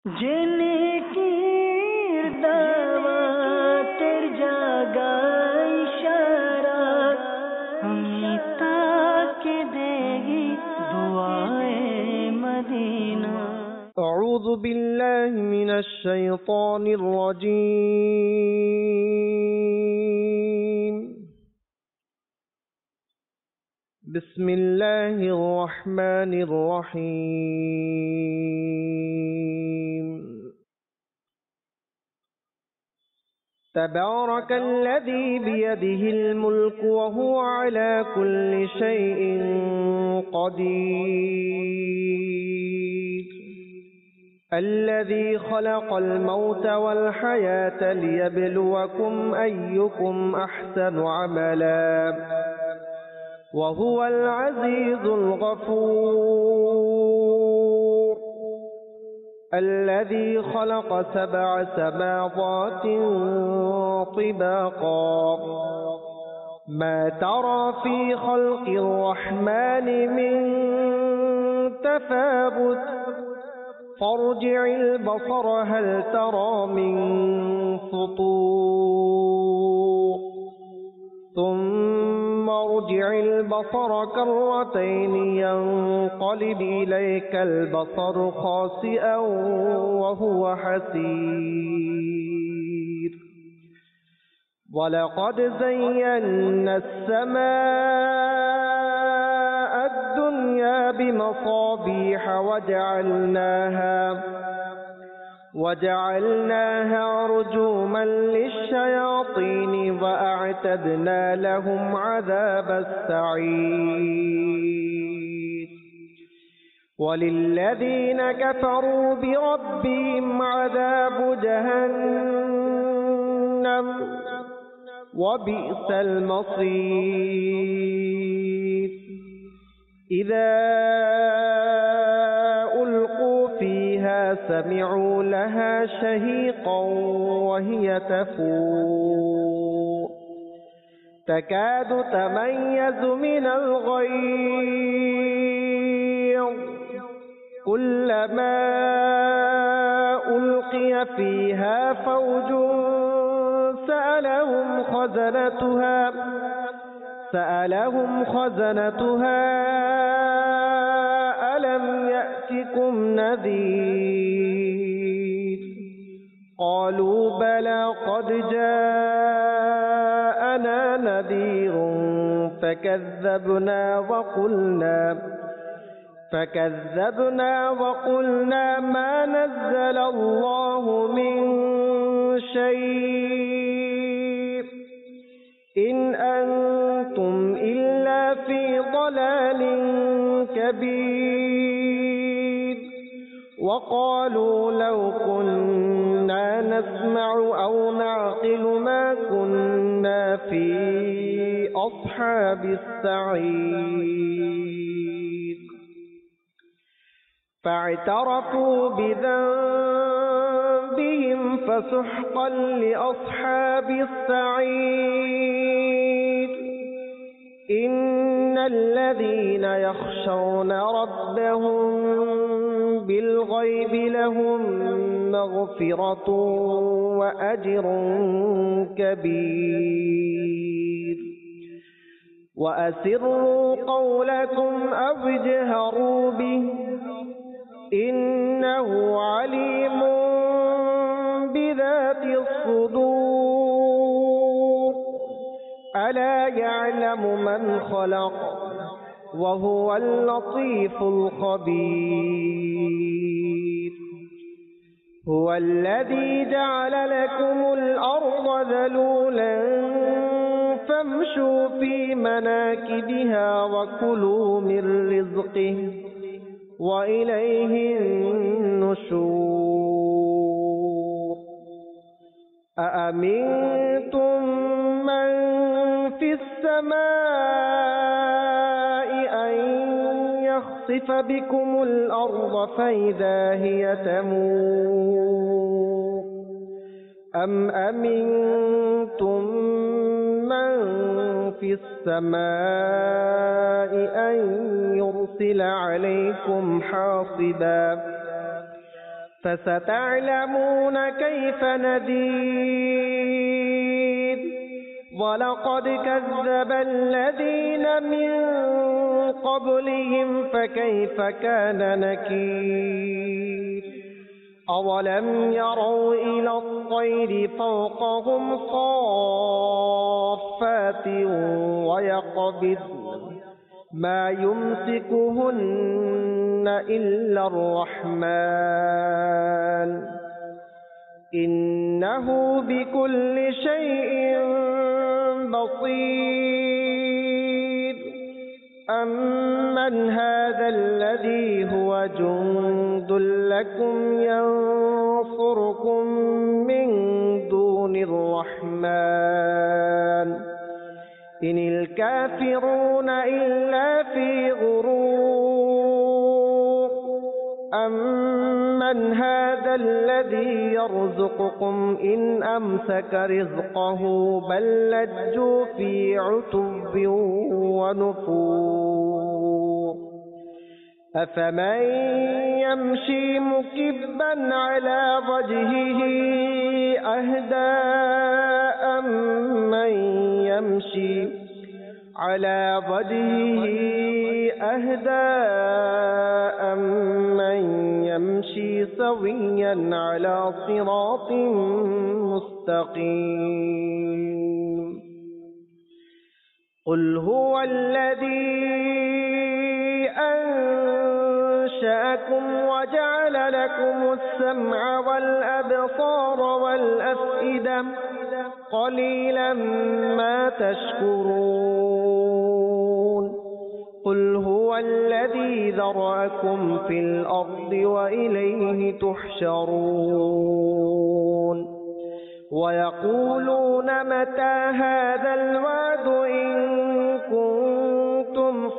जिनकी दावतेर जागा इशारा हमें ताके देगी दुआए मदीना। أعوذ بالله من الشيطان الرجيم. بسم الله الرحمن الرحيم. تبارك الذي بيده الملك وهو على كل شيء قدير. الذي خلق الموت والحياة ليبلوكم أيكم أحسن عملا وهو العزيز الغفور. الذي خلق 7 سماوات طباقا ما ترى في خلق الرحمن من تفاوت فارجع البصر هل ترى من فطور ثم ارجع البصر كرتين ينقلب إليك البصر خاسئا وهو حسير. ولقد زينا السماء الدنيا بمصابيح وجعلناها رجوما للشياطين وأعتدنا لهم عذاب السعير. وللذين كفروا بربهم عذاب جهنم وبئس المصير. إذا ألقوا فيها سمعوا لها شهيقا وهي تفور تكاد تميز من الغيظ كلما ألقي فيها فوج سألهم خزنتها ألم يأتكم نذير قالوا بلى قد جاءنا نذير فكذبنا وقلنا ما نزل الله من شيء إن أنتم إلا في ضلال كبير. وقالوا لو كنا نسمع أو نعقل ما كنا في أصحاب السعير. فاعترفوا بذنبهم فسحقا لأصحاب السعير. إن الذين يخشون ربهم بالغيب لهم مغفرة وأجر كبير. وأسروا قولكم أو اجهروا به إنه عليم بذات الصدور. ألا يعلم من خلق وهو اللطيف الخبير. هو الذي جعل لكم الأرض ذلولا فامشوا في مناكبها وكلوا من رزقه وإليه النشور. أأمنتم من في السماء أن يخسف بكم الأرض فإذا هي تمور أم أمنتم من في السماء أن يرسل عليكم حاصبا فستعلمون كيف نذير ولقد كذب الذين من قبلهم فكيف كان نكير أولم يروا إلى الطير فوقهم صافات ويقبضن ما يمسكهن إلا الرحمن إنه بكل شيء بصير أمن هذا الذي هو جند لكم ينصركم من دون الرحمن إن الكافرون إلا في غرور أمن هذا الذي يرزقكم إن أمسك رزقه بل لجوا في عتب ونفور أفمن يمشي مكبا على وجهه أهدى أمن يمشي على وجهه أهدى أمن يمشي سويا على صراط مستقيم قل هو الذي أنشأكم وجعل لكم السمع والأبصار والأفئدة قليلا ما تشكرون قل هو الذي ذرأكم في الأرض وإليه تحشرون ويقولون متى هذا الوعد إن كنتم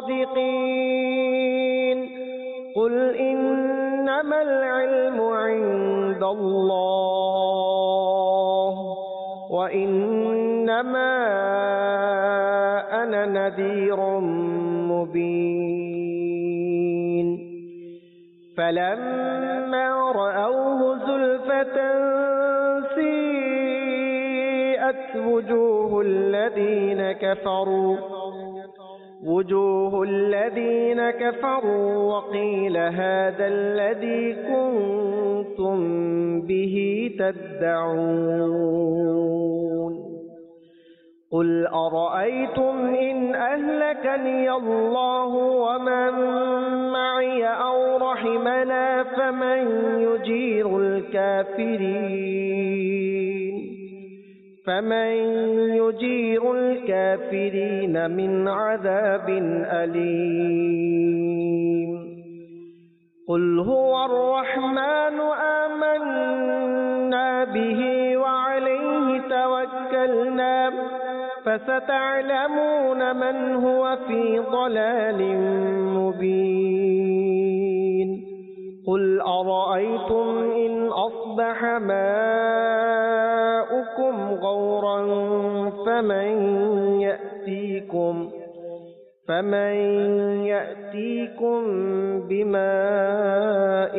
صادقين قل إنما العلم عند الله وإنما أنا نذير مبين فلما رأوه زلفة سيئت وجوه الذين كفروا وقيل هذا الذي كنتم به تدعون قل أرأيتم إن أهلكني الله ومن معي أو رحمنا فمن يجير الكافرين من عذاب أليم قل هو الرحمن آمنا به وعليه توكلنا فستعلمون من هو في ضلال مبين قل أرأيتم إن أصبح ماؤكم غورا فمن يأتيكم بماء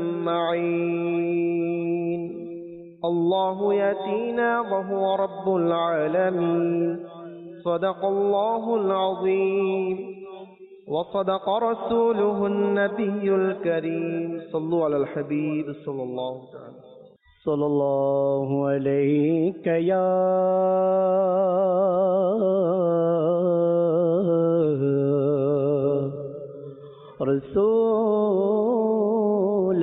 معين الله يأتينا وهو رب العالمين صدق الله العظيم وصدق رسوله النبي الكريم صلوا على الحبيب صلى الله عليك يا رسول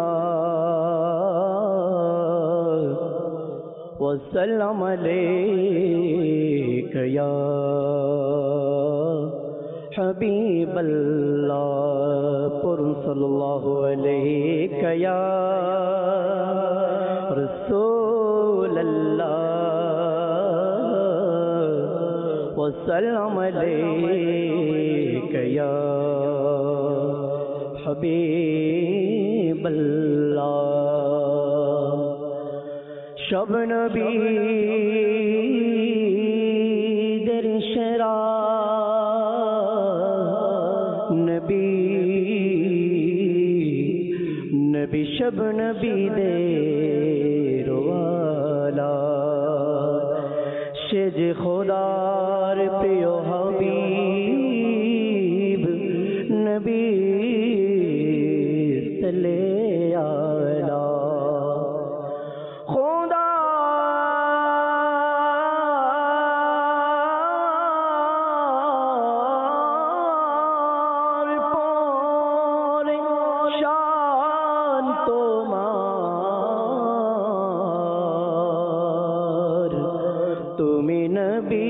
الله وسلم عليك يا حبيب الله صلى الله عليك يا رسول الله وسلم عليك يا حبيب الله شب نبی در شرا نبی সব নবীদের ওয়ালা সে যে খোদার প্রিয় হাবিব নবী সাল্লে আলা তুমি নবী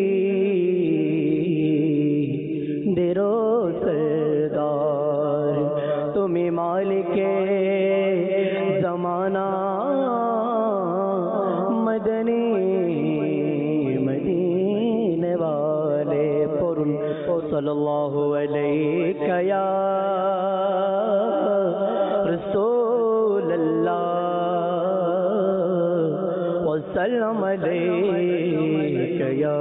দেরো সরদার তুমি মালিকে জমানা মদনী মদীনে वाले পড়ুন সাল্লাল্লাহু আলাইকা ইয়া রাসূলুল্লাহ وسلم عليك يا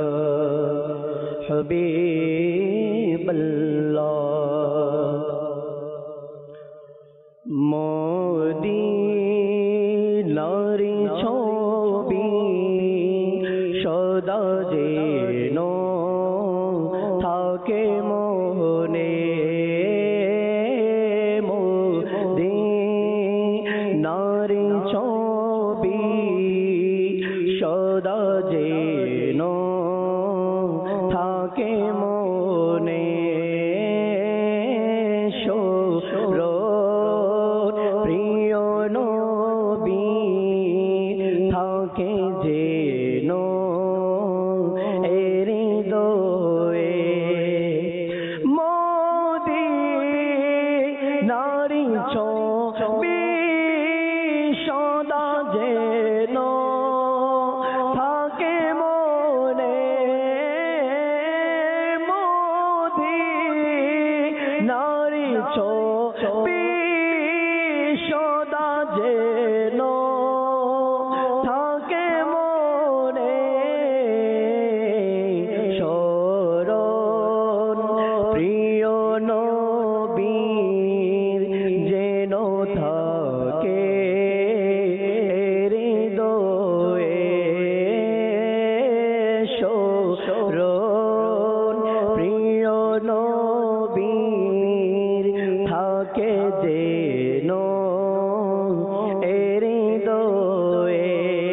حبيب الله মদিনারি ছবি সদা যেন থাকে মনে মদিনারি ছবি সদা যেন থাকে মনে প্রিয় নবী থাকে যেন হৃদয়ে মদিনারি ছবি সদা যেন থাকে মনে মদিনারি ছবি সদা যেন থাকে মনে শরণ প্রিয় নবীর যেন থাকে হৃদয়ে শরণ প্রিয় নবীর থাকে যেন হৃদয়ে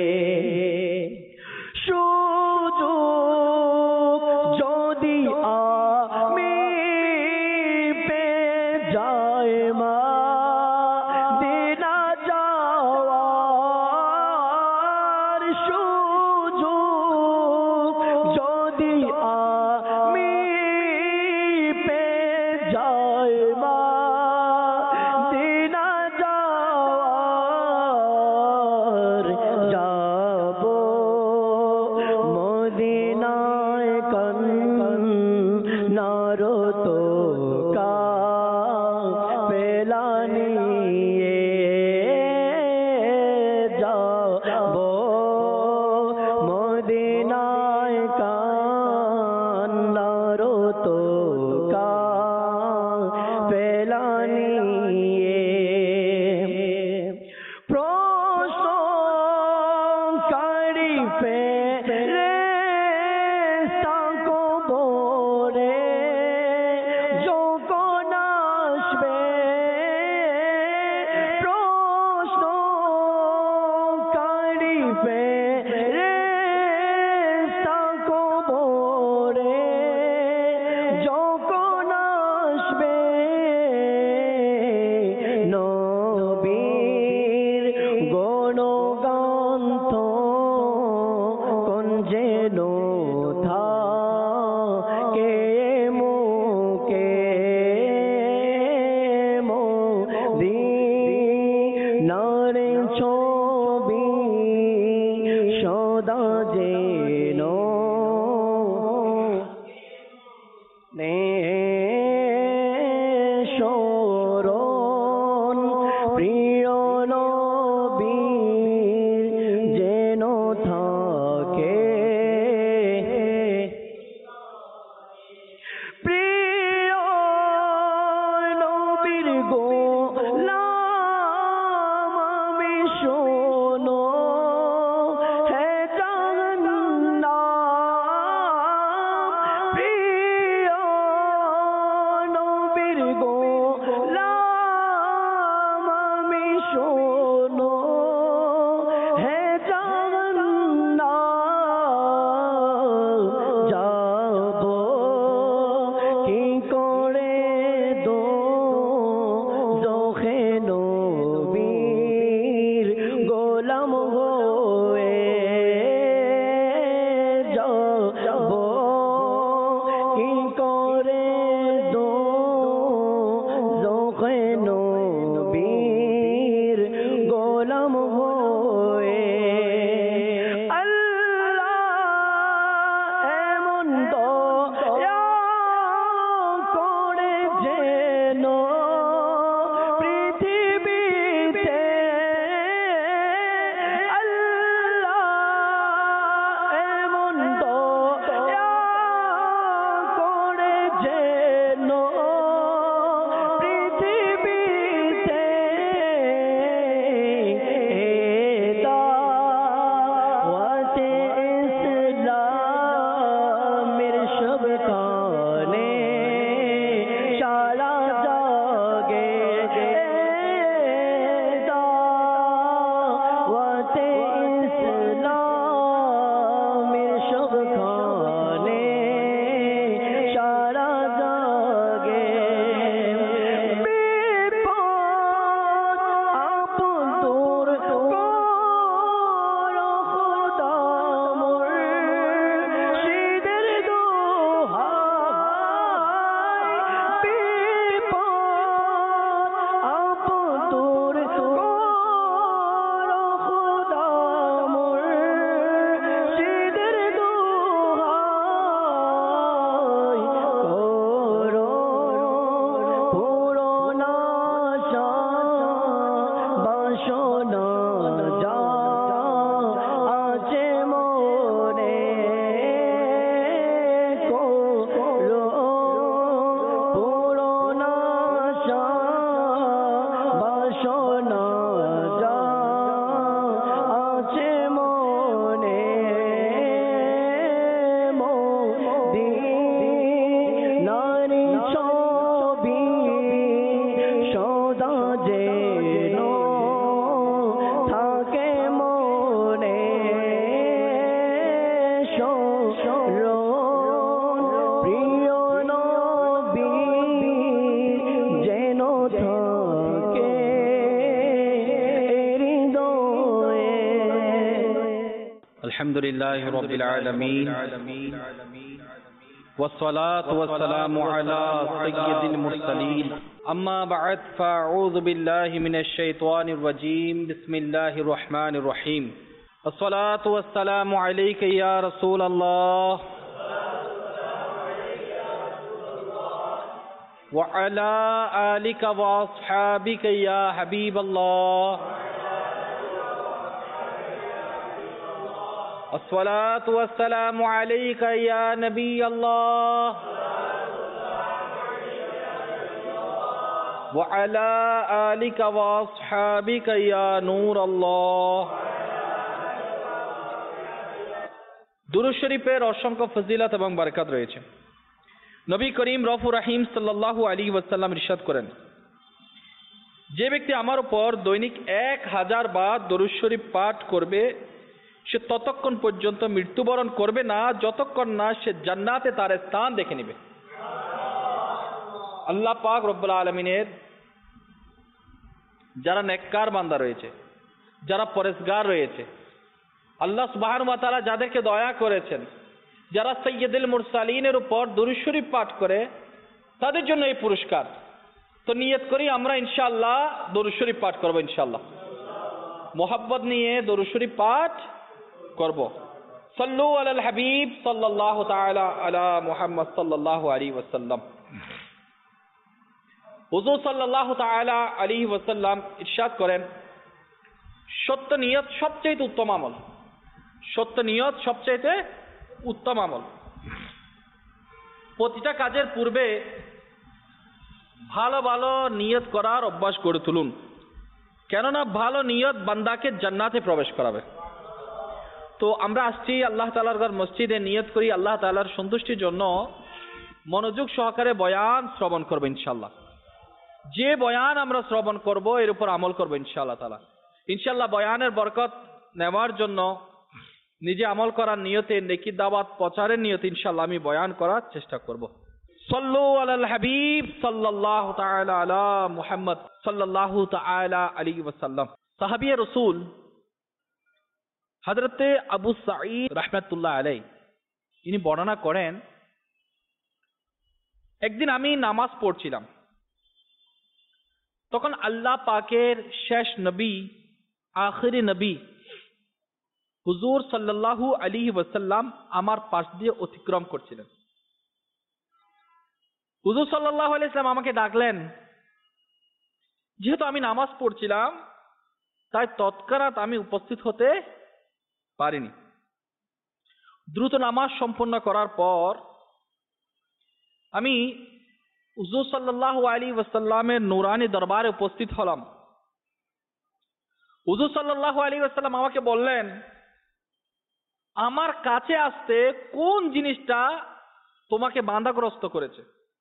সুযোগ যদি আমি পেয়ে যাই মদিনা যাওয়ার সুযোগ যদি আমি পেয়ে যাই মদিনা যাওয়ার যাব মদিনায় নারত কাফেলা নিয়ে যাব মদিনায় নারত কাফেলা নিয়ে প্রশ্নকারী ফেরেশতা কবরে যখন আসবে প্রশ্নকারী ফেরেশতা কবরে যখন আসবে নবীর গণগান্ত কোন যেন থাকে মুখে মদিনার ছবি সদা যেন শরণ প্রিয় নবীর যেন থাকে প্রিয় নবীর গোলাম বাসনা যা আছে মনে করো পূরণ আশা বাসনা যা আছে মনে নারী ছবি সদা যেন থাকে মনে প্রিয় নবী যেন থাকে হৃদয়ে। আলহামদুলিল্লাহ রাব্বিল আলামিন والصلاة والسلام على سيد المرسلين أما بعد فأعوذ بالله من الشيطان الرجيم بسم الله الرحمن الرحيم الصلاة والسلام عليك يا رسول الله وعلى آلك وأصحابك يا حبيب الله الصلاة والسلام عليك يا نبي الله وعلى آلك وأصحابك يا نور الله দুরূদ শরীফের অসংখ্য ফজিলত এবং বরকত রয়েছে। নবী করিম রউফুর রহিম সাল্লাল্লাহু আলাইহি ওয়াসাল্লাম ইরশাদ করেন, যে ব্যক্তি আমার উপর দৈনিক 1000 বার দুরূদ শরীফ পাঠ করবে সে ততক্ষণ পর্যন্ত মৃত্যুবরণ করবে না যতক্ষণ না সে জান্নাতে তার স্থান দেখে নেবে। আল্লাহ পাক রব্বুল আলামিনের যারা নেককার বান্দা রয়েছে, যারা পরেজগার রয়েছে, আল্লাহ সুবহানাহু ওয়া তাআলা যাদেরকে দয়া করেছেন, যারা সাইয়্যিদুল মুরসালিনের উপর দুরূদ শরীফ পাঠ করে তাদের জন্য এই পুরস্কার। তো নিয়ত করি আমরা ইনশাআল্লাহ দুরূদ শরীফ পাঠ করব ইনশাআল্লাহ। মোহাব্বত নিয়ে দুরূদ শরীফ পাঠ করব। সাল্লু আলাল হাবিব সাল্লাল্লাহু তাআলা আলা মুহাম্মদ সাল্লাল্লাহু আলাইহি ওয়াসাল্লাম। হুজুর সাল্লাল্লাহু তাআলা আলাইহি ওয়াসাল্লাম ইরশাদ করেন, সত্য নিয়ত সবচেয়ে উত্তম আমল। সত্য নিয়ত সবচেয়ে উত্তম আমল। প্রতিটা কাজের পূর্বে ভালো ভালো নিয়ত করার অভ্যাস গড়ে তুলুন, কেননা ভালো নিয়ত বান্দাকে জান্নাতে প্রবেশ করাবে। তো আমরা আসছি আল্লাহ তাআলার ঘর মসজিদে, নিয়ত করি আল্লাহ তাআলার সন্তুষ্টির জন্য মনোযোগ সহকারে বয়ান শ্রবণ করব ইনশাআল্লাহ। যে বয়ান আমরা শ্রবণ করব এর উপর আমল করব ইনশাআল্লাহ তাআলা। ইনশাআল্লাহ বয়ানের বরকত নেওয়ার জন্য নিজে আমল করার নিয়তে, নেকি দাওয়াত প্রচারের নিয়তে ইনশাআল্লাহ আমি বয়ান করার চেষ্টা করব। সাল্লু আলাল হাবিব সাল্লাল্লাহু তাআলা আলা মুহাম্মদ সাল্লাল্লাহু তাআলা আলাইহি ওয়াসাল্লাম। সাহাবী রাসূল হযরতে আবু সাঈদ রাহমাতুল্লাহ আলাইহি ইনি বর্ণনা করেন, একদিন আমি নামাজ পড়ছিলাম, তখন আল্লাহ পাকের শেষ নবী, আখিরি নবী হুজুর সাল্লাল্লাহু আলাইহি ওয়াসাল্লাম আমার পাশ দিয়ে অতিক্রম করছিলেন। হুজুর সাল্লাল্লাহু আলাইহি ওয়াসাল্লাম আমাকে ডাকলেন। যেহেতু আমি নামাজ পড়ছিলাম তাই তৎক্ষণাৎ আমি উপস্থিত হতে পারিনি। দ্রুত নামাজ সম্পন্ন করার পর আমি হুজুর সাল্লাল্লাহু আলাইহি ওয়াসাল্লামের নূরানী দরবারে উপস্থিত হলাম। হুজুর সাল্লাল্লাহু আলাইহি ওয়াসাল্লাম আমাকে বললেন, আমার কাছে আসতে কোন জিনিসটা তোমাকে বাধাগ্রস্ত করেছে?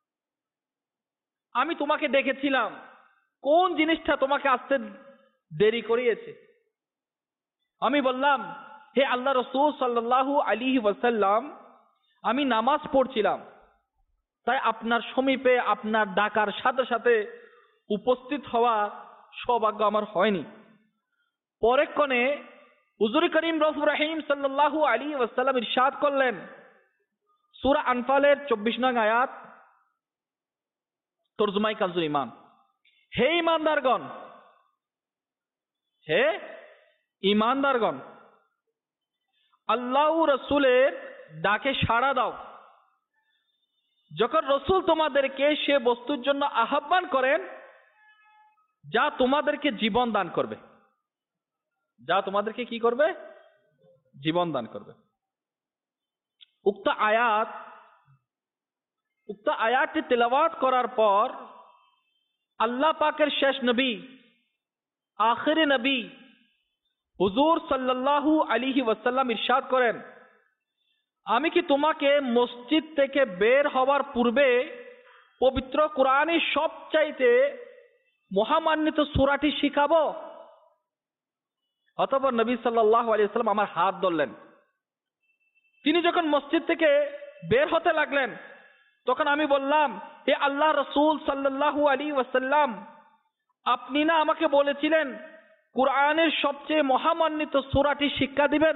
আমি তোমাকে ডেকেছিলাম, কোন জিনিসটা তোমাকে আসতে দেরি করিয়েছে? আমি বললাম, হে আল্লাহ রাসূল সাল্লাল্লাহু আলাইহি ওয়াসাল্লাম, আমি নামাজ পড়ছিলাম, তাই আপনার সমীপে আপনার ডাকার সাথে সাথে উপস্থিত হওয়া সৌভাগ্য আমার হয়নি। পরেক্ষণে হুজুর করিম রউফুর রহিম সাল্লাল্লাহু আলাইহি ওয়াসাল্লাম ইরশাদ করলেন, সূরা আনফালের 24 নং আয়াত, তরজমায়ে কানজুল ঈমান, হে ঈমানদারগণ, হে ঈমানদারগণ, আল্লাহ ও রাসূলের ডাকে সাড়া দাও। যখন রাসূল তোমাদেরকে সে বস্তুর জন্য আহ্বান করেন যা তোমাদেরকে জীবন দান করবে। যা তোমাদেরকে কি করবে? জীবন দান করবে। উক্ত আয়াতটি তেলাওয়াত করার পর আল্লাহ পাকের শেষ নবী, আখিরি নবী হুজুর সাল্লাল্লাহু আলাইহি ওয়াসাল্লাম ইরশাদ করেন, আমি কি তোমাকে মসজিদ থেকে বের হওয়ার পূর্বে পবিত্র কোরআনের সবচাইতে মহামান্বিত সূরাটি শিখাবো? অতঃপর নবী সাল্লাল্লাহু আলাইহি ওয়াসাল্লাম আমার হাত ধরলেন। তিনি যখন মসজিদ থেকে বের হতে লাগলেন, তখন আমি বললাম, হে আল্লাহ রাসূল সাল্লাল্লাহু আলাইহি ওয়াসাল্লাম, আপনি না আমাকে বলেছিলেন কোরআনের সবচেয়ে মহামান্বিত সূরাটি শিক্ষা দিবেন?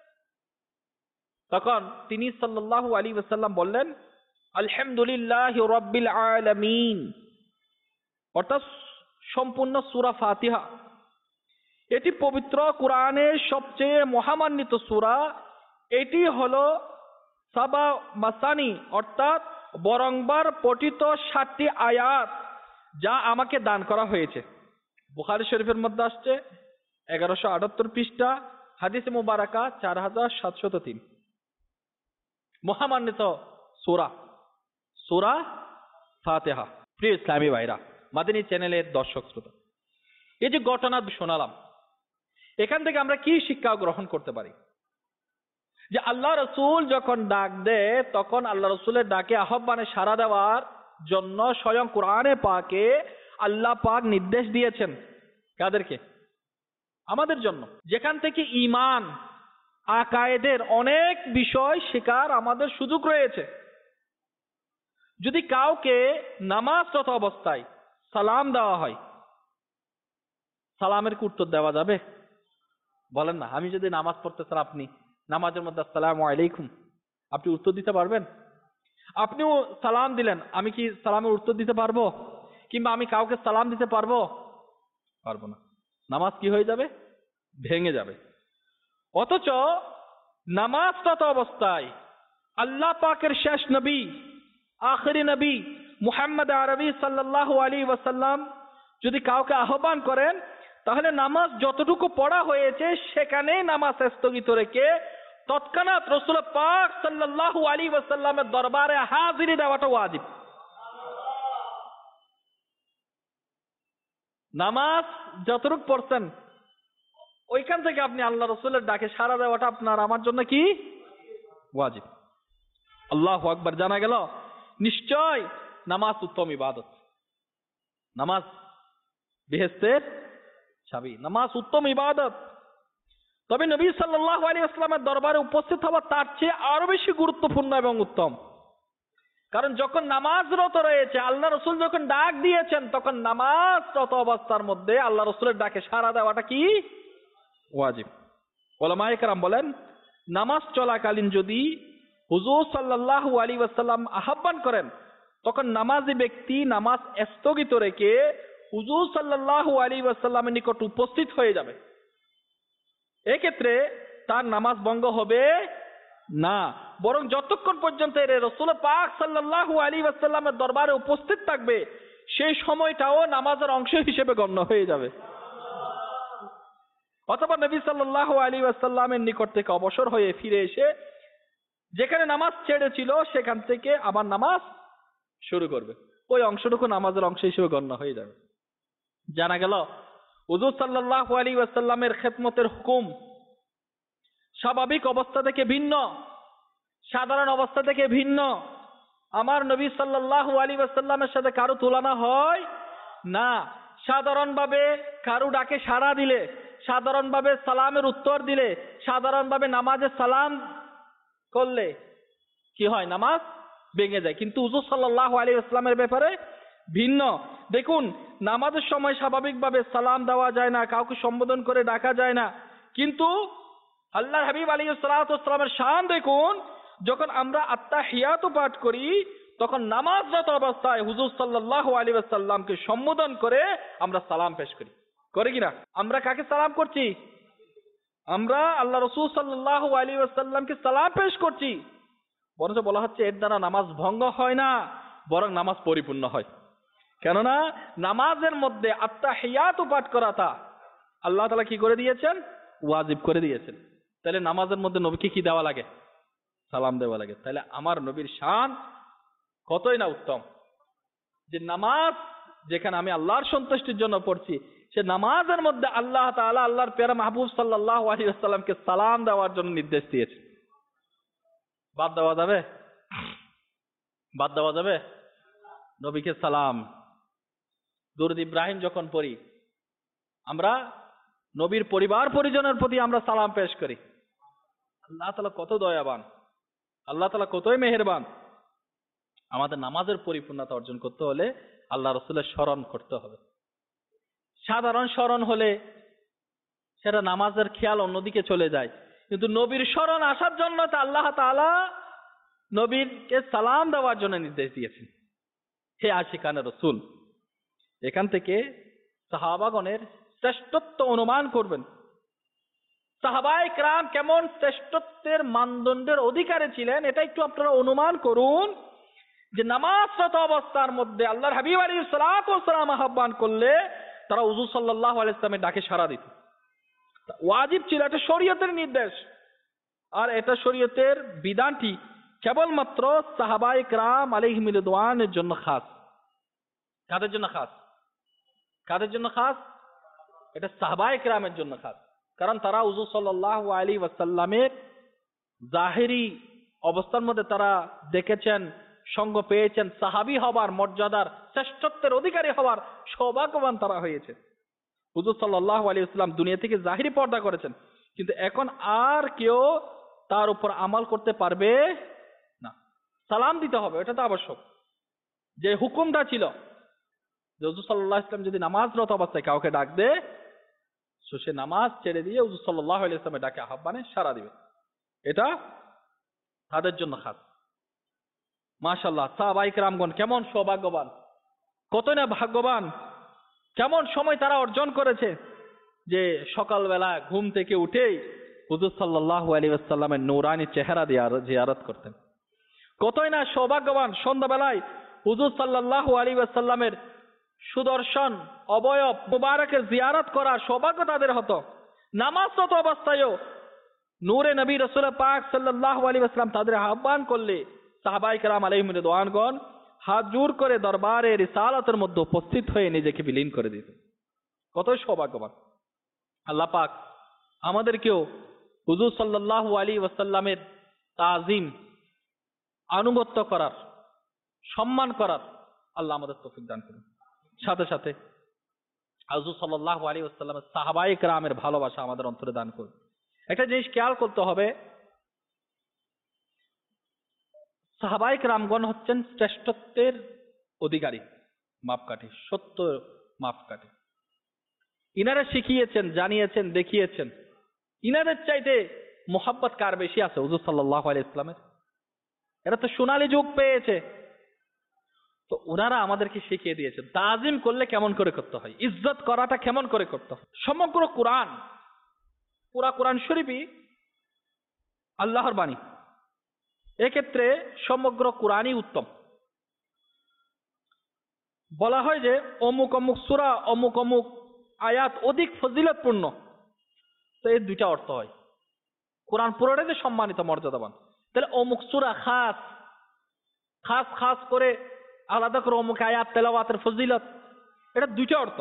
তখন তিনি সাল্লাল্লাহু আলাইহি ওয়াসাল্লাম বললেন, আলহামদুলিল্লাহি রাব্বিল আলামিন, অর্থাৎ সম্পূর্ণ সূরা ফাতিহা। এটি পবিত্র কোরআনের সবচেয়ে মহামান্বিত সূরা। এটি হলো সাবা মাসানি, অর্থাৎ বরংবার পঠিত 7টি আয়াত যা আমাকে দান করা হয়েছে। বুখারী শরীফের মধ্যে আসছে 1178 পৃষ্ঠা, হাদিসে মুবারাকা 4703। মহামান্বিত সূরা ফাতিহা। প্রিয় ইসলামী ভাইরা, মাদানী চ্যানেলের দর্শক শ্রোতা, এই যে ঘটনা শোনালাম, এখান থেকে আমরা কি শিক্ষা গ্রহণ করতে পারি? যে আল্লাহ রসুল যখন ডাক দেয়, তখন আল্লাহ রসুলের ডাকে আহ্বানে সাড়া দেওয়ার জন্য স্বয়ং কোরআনে পাকে আল্লাহ পাক নির্দেশ দিয়েছেন। কাদেরকে? আমাদের জন্য। যেখান থেকে ঈমান, আকায়েদের অনেক বিষয় শেখার আমাদের সুযোগ রয়েছে। যদি কাউকে নামাজরত অবস্থায় সালাম দেওয়া হয়, সালামের কি উত্তর দেওয়া যাবে? বলেন না। আমি যদি নামাজ পড়তেছেন, আপনি নামাজের মধ্যে আসসালামু আলাইকুম, আপনি উত্তর দিতে পারবেন? আপনিও সালাম দিলেন, আমি কি সালামের উত্তর দিতে পারবো? কিংবা আমি কাউকে সালাম দিতে পারবো? পারবো না। নামাজ কি হয়ে যাবে? ভেঙে যাবে। অথচ নামাজরত অবস্থায় আল্লাহ পাকের শেষ নবী, আখিরি নবী মুহাম্মদ আরবি সাল্লাল্লাহু আলাইহি ওয়াসাল্লাম যদি কাউকে আহ্বান করেন, তাহলে নামাজ যতটুকু পড়া হয়েছে সেখানেই নামাজ স্থগিত রেখে তৎক্ষণাৎ রাসূল পাক সাল্লাল্লাহু আলাইহি ওয়াসাল্লামের দরবারে হাজিরি দেওয়াটা ওয়াজিব। নামাজ যতটুকু পড়ছেন, ওইখান থেকে আপনি আল্লাহ রসুলের ডাকে সাড়া দেওয়াটা আপনার আমার জন্য কি? ওয়াজিব। আল্লাহু আকবার। জানা গেল নিশ্চয় নামাজ উত্তম ইবাদত। নামাজ বেহেশতের চাবি। নামাজ উত্তম ইবাদত। তবে নবী সাল্লাল্লাহু আলাইহি ওয়াসাল্লামের দরবারে উপস্থিত হওয়া তার চেয়ে আরো বেশি গুরুত্বপূর্ণ এবং উত্তম। কারণ যখন নামাজরত রয়েছে, আল্লাহ রসুল যখন ডাক দিয়েছেন, তখন নামাজরত অবস্থার মধ্যে আল্লাহ রসুলের ডাকে সাড়া দেওয়াটা কি? ওয়াজিব। উলামায়ে কেরাম বলেন, নামাজ চলাকালীন যদি হুজুর সাল্লাল্লাহু আলাইহি ওয়াসাল্লাম আহ্বান করেন, তখন নামাজি ব্যক্তি নামাজ স্থগিত রেখে হুজুর সাল্লাল্লাহু আলাইহি ওয়াসাল্লামের নিকট উপস্থিত হয়ে যাবে। এক্ষেত্রে তার নামাজ ভঙ্গ হবে না, বরং যতক্ষণ পর্যন্ত রাসূল পাক সাল্লাল্লাহু আলাইহি ওয়াসাল্লামের দরবারে উপস্থিত থাকবে, সেই সময়টাও নামাজের অংশ হিসেবে গণ্য হয়ে যাবে। অথবা নবী সাল্লাল্লাহু আলাইহি ওয়াসাল্লামের নিকট থেকে অবসর হয়ে ফিরে এসে যেখানে নামাজ ছেড়েছিল সেখান থেকে আবার নামাজ শুরু করবে। ওই অংশটুকু নামাজের অংশ হিসেবে গণ্য হয়ে যাবে। জানা গেল হুজুর সাল্লাল্লাহু আলাইহি ওয়াসাল্লামের খেদমতের হুকুম স্বাভাবিক অবস্থা থেকে ভিন্ন, সাধারণ অবস্থা থেকে ভিন্ন। আমার নবী সাল্লাল্লাহু আলাইহি ওয়াসাল্লামের সাথে কারো তুলনা হয় না। সাধারণভাবে কারো ডাকে সাড়া দিলে, সাধারণভাবে সালামের উত্তর দিলে, সাধারণভাবে নামাজে সালাম করলে কি হয়? নামাজ ভেঙে যায়। কিন্তু হুজুর সাল্লাল্লাহু আলাইহি ওয়াসাল্লামের ব্যাপারে ভিন্ন। দেখুন, নামাজের সময় স্বাভাবিকভাবে সালাম দেওয়া যায় না, কাউকে সম্বোধন করে ডাকা যায় না। কিন্তু আল্লাহর হাবিব আলাইহিস সালাতু ওয়াস সালামের শান দেখুন, যখন আমরা আত্তাহিয়াত পাঠ করি, তখন নামাজরত অবস্থায় হুজুর সাল্লাল্লাহু আলাইহি ওয়াসাল্লামকে সম্বোধন করে আমরা সালাম পেশ করি। করে কিনা? আমরা কাকে সালাম করছি? আমরা আল্লাহ রাসূল সাল্লাল্লাহু আলাইহি ওয়াসাল্লামকে সালাম পেশ করছি। বরঞ্চ বলা হচ্ছে এর দ্বারা নামাজ ভঙ্গ হয় না, বরং নামাজ পরিপূর্ণ হয়। কেননা নামাজের মধ্যে আত্তাহিয়াত পাঠ করাটা আল্লাহ তাআলা কি করে দিয়েছেন? ওয়াজিব করে দিয়েছেন। তাহলে নামাজের মধ্যে নবীকে কি দেওয়া লাগে? সালাম দেওয়া লাগে। তাহলে আমার নবীর শান কতই না উত্তম, যে নামাজ যেখানে আমি আল্লাহর সন্তুষ্টির জন্য পড়ছি, সে নামাজের মধ্যে আল্লাহ তাআলা আল্লাহর প্যারা মাহবুব সাল্লাল্লাহু আলাইহি ওয়াসাল্লামকে সালাম দেওয়ার জন্য নির্দেশ দিয়েছে। বাদ দেওয়া যাবে? বাদ দেওয়া যাবে? নবীকে সালাম, দুরূদ ইব্রাহিম যখন পড়ি, আমরা নবীর পরিবার পরিজনের প্রতি আমরা সালাম পেশ করি। আল্লাহ তাআলা কত দয়াবান, আল্লাহ তাআলা কতই মেহেরবান। আমাদের নামাজের পরিপূর্ণতা অর্জন করতে হলে আল্লাহ রাসূলের স্মরণ করতে হবে। সাধারণ স্মরণ হলে সেটা নামাজের খেয়াল অন্যদিকে চলে যায়, কিন্তু নবীর স্মরণ আসার জন্য তা আল্লাহ তাআলা নবীকে সালাম দেওয়ার জন্য নির্দেশ দিয়েছেন। হে আশিকানে রাসূল, এখান থেকে সাহাবাগণের শ্রেষ্ঠত্ব অনুমান করবেন। সাহাবায়ে কেরাম কেমন শ্রেষ্ঠত্বের মানদণ্ডের অধিকারী ছিলেন, এটা একটু আপনারা অনুমান করুন। যে নামাজরত অবস্থার মধ্যে আল্লাহর হাবিব আলাইহিস সালাতু ওয়াস সালাম আহ্বান করলে তারা হুজুর সাল্লাল্লাহু আলাইহি ওয়াসাল্লামের ডাকে সাড়া দিত। ওয়াজিব ছিল, এটা শরীয়তের নির্দেশ। আর এটা শরীয়তের বিধানটি কেবলমাত্র সাহাবায়ে কেরাম আলাইহিম রিদওয়ানের জন্য খাস। কাদের জন্য খাস? কাদের জন্য খাস? এটা সাহাবায়ে কেরামের জন্য খাস। কারণ তারা হুজুর সাল্লাল্লাহু আলাইহি ওয়াসাল্লামের জাহেরি অবস্থার মধ্যে তারা দেখেছেন, সঙ্গ পেয়েছেন, সাহাবী হবার মর্যাদার, শ্রেষ্ঠত্বের অধিকারী হবার সৌভাগ্যবান তারা হয়েছে। হুজুর সাল্লাল্লাহু আলাইহি ওয়াসাল্লাম দুনিয়া থেকে জাহিরি পর্দা করেছেন, কিন্তু এখন আর কেউ তার উপর আমল করতে পারবে না। সালাম দিতে হবে, এটা তো আবশ্যক। যে হুকুমটা ছিল যে হুজুর সাল্লাল্লাহু আলাইহি ওয়াসাল্লাম যদি নামাজরত অবস্থায় কাউকে ডাক দে, সে নামাজ ছেড়ে দিয়ে হুজুর সাল্লাল্লাহু আলাইহি ওয়াসাল্লামের ডাকে আহ্বানে সাড়া দিবে, এটা তাদের জন্য খাস। মাশাআল্লাহ, সাহাবায়ে কেরামগণ কেমন সৌভাগ্যবান, কত না ভাগ্যবান, কেমন সময় তারা অর্জন করেছে যে সকালবেলা ঘুম থেকে উঠেই হুজুর সাল্লাল্লাহু আলাইহি ওয়াসাল্লামের নূরানি চেহারা জিয়ারত করতেন। কতই না সৌভাগ্যবান, সন্ধ্যাবেলায় হুজুর সাল্লাল্লাহু আলাইহি ওয়াসাল্লামের সুদর্শন অবয়ব মুবারকের জিয়ারত করার সৌভাগ্য তাদের হতো। নামাজরত অবস্থায়ও নূরে নবী রাসূল পাক সাল্লাল্লাহু আলাইহি ওয়াসাল্লাম তাদের আহ্বান করলে সাহাবায়ে কেরাম আলাইহিম রিদওয়ানগণ হাত জোড় করে দরবারে রিসালাতের মধ্যে উপস্থিত হয়ে নিজেকে বিলীন করে দিত। কত সৌভাগ্যবান। আল্লাহ পাক আমাদেরকেও হুজুর সাল্লাল্লাহু আলাইহি ওয়াসাল্লামের তাজিম, আনুগত্য করার, সম্মান করার আল্লাহ আমাদের তৌফিক দান করুন। সাথে সাথে হুজুর সাল্লাল্লাহু আলাইহি ওয়াসাল্লামের সাহাবায়ে কেরামের ভালোবাসা আমাদের অন্তরে দান করুন। একটা জিনিস খেয়াল করতে হবে, সাহাবায়ে কেরামগণ হচ্ছেন শ্রেষ্ঠত্বের অধিকারী, মাপকাঠি, সত্য মাপকাঠি। ইনারা শিখিয়েছেন, জানিয়েছেন, দেখিয়েছেন। ইনাদের চাইতে মোহাব্বত কার বেশি আছে? হুজুর সাল্লাল্লাহু আলাইহি ওয়াসাল্লামের। এরা তো সোনালী যুগ পেয়েছে, তো ওনারা আমাদেরকে শিখিয়ে দিয়েছেন তাজিম করলে কেমন করে করতে হয়, ইজ্জত করাটা কেমন করে করতে হয়। সমগ্র কোরআন, পুরা কোরআন শরীফই আল্লাহর বাণী। এক্ষেত্রে সমগ্র কোরআনই উত্তম। বলা হয় যে অমুক অমুক সূরা, অমুক অমুক আয়াত অধিক ফজিলতপূর্ণ, তো এর দুইটা অর্থ হয়। কোরআন পুরোটাই যে সম্মানিত, মর্যাদাবান, তাহলে অমুক সূরা খাস খাস খাস করে আলাদা করে অমুক আয়াত তেলাওয়াতের ফজিলত, এটা দুইটা অর্থ।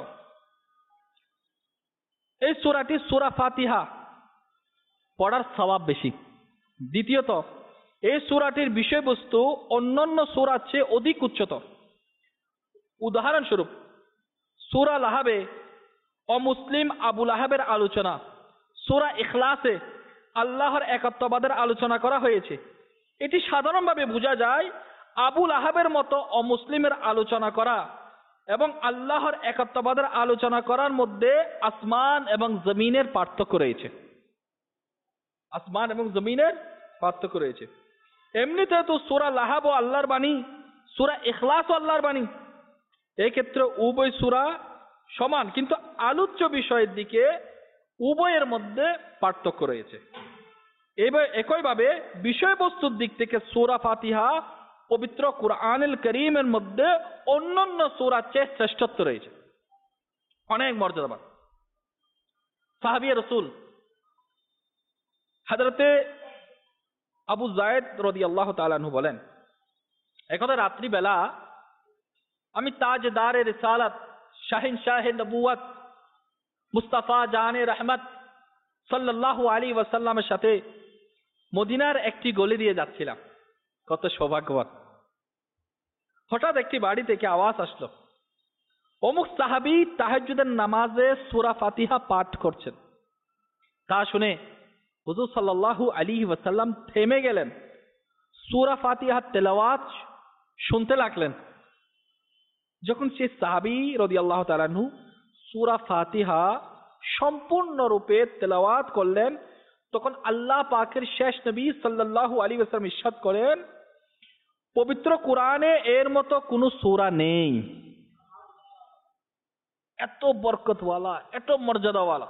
এই সূরাটি সূরা ফাতিহা পড়ার সওয়াব বেশি। দ্বিতীয়ত, এই সূরাটির বিষয়বস্তু অন্যান্য সূরার চেয়ে অধিক উচ্চতর। উদাহরণস্বরূপ সূরা লাহাবে অমুসলিম আবু লাহাবের আলোচনা, সূরা ইখলাসে আল্লাহর একত্ববাদের আলোচনা করা হয়েছে। এটি সাধারণভাবে বোঝা যায় আবু লাহাবের মতো অমুসলিমের আলোচনা করা এবং আল্লাহর একত্ববাদের আলোচনা করার মধ্যে আসমান এবং জমিনের পার্থক্য রয়েছে। আসমান এবং জমিনের পার্থক্য রয়েছে। এমনিতে তো সূরা লাহাব ও আল্লাহর বাণী, সূরা ইখলাস ও আল্লাহর বাণী। এই ক্ষেত্রে উভয় সূরা সমান, কিন্তু আলোচ্য বিষয়ের দিকে উভয়ের মধ্যে পার্থক্য রয়েছে। একইভাবে বিষয়বস্তুর দিক থেকে সূরা ফাতিহা পবিত্র কুরআনুল কারীমের মধ্যে অন্যান্য সূরার চেয়ে শ্রেষ্ঠত্ব রয়েছে, অনেক মর্যাদাবান। সাহাবী রাসূল হযরতে আবু যায়েদ রাদিয়াল্লাহু তাআলা আনহু বলেন, একদা রাত্রিবেলা আমি তাজদারে রিসালাত, শাহিনশাহে নবুয়ত, মুস্তাফা জানে রহমত সাল্লাল্লাহু আলাইহি ওয়াসাল্লামের সাথে মদিনার একটি গলি দিয়ে যাচ্ছিলাম। কত সৌভাগ্যবান! হঠাৎ একটি বাড়ি থেকে আওয়াজ আসলো, অমুক সাহাবী তাহাজ্জুদের নামাজে সূরা ফাতিহা পাঠ করছেন। তা শুনে হুজুর সাল্লাল্লাহু আলাইহি ওয়াসাল্লাম থেমে গেলেন, সূরা ফাতিহার তেলাওয়াত শুনতে লাগলেন। যখন সেই সাহাবী রাদিয়াল্লাহু তাআলা আনহু সূরা ফাতিহা সম্পূর্ণরূপে তেলাওয়াত করলেন, তখন আল্লাহ পাকের শেষ নবী সাল্লাল্লাহু আলাইহি ওয়াসাল্লাম ইরশাদ করেন, পবিত্র কোরআনে এর মতো কোনো সূরা নেই। এত বরকতওয়ালা, এত মর্যাদাওয়ালা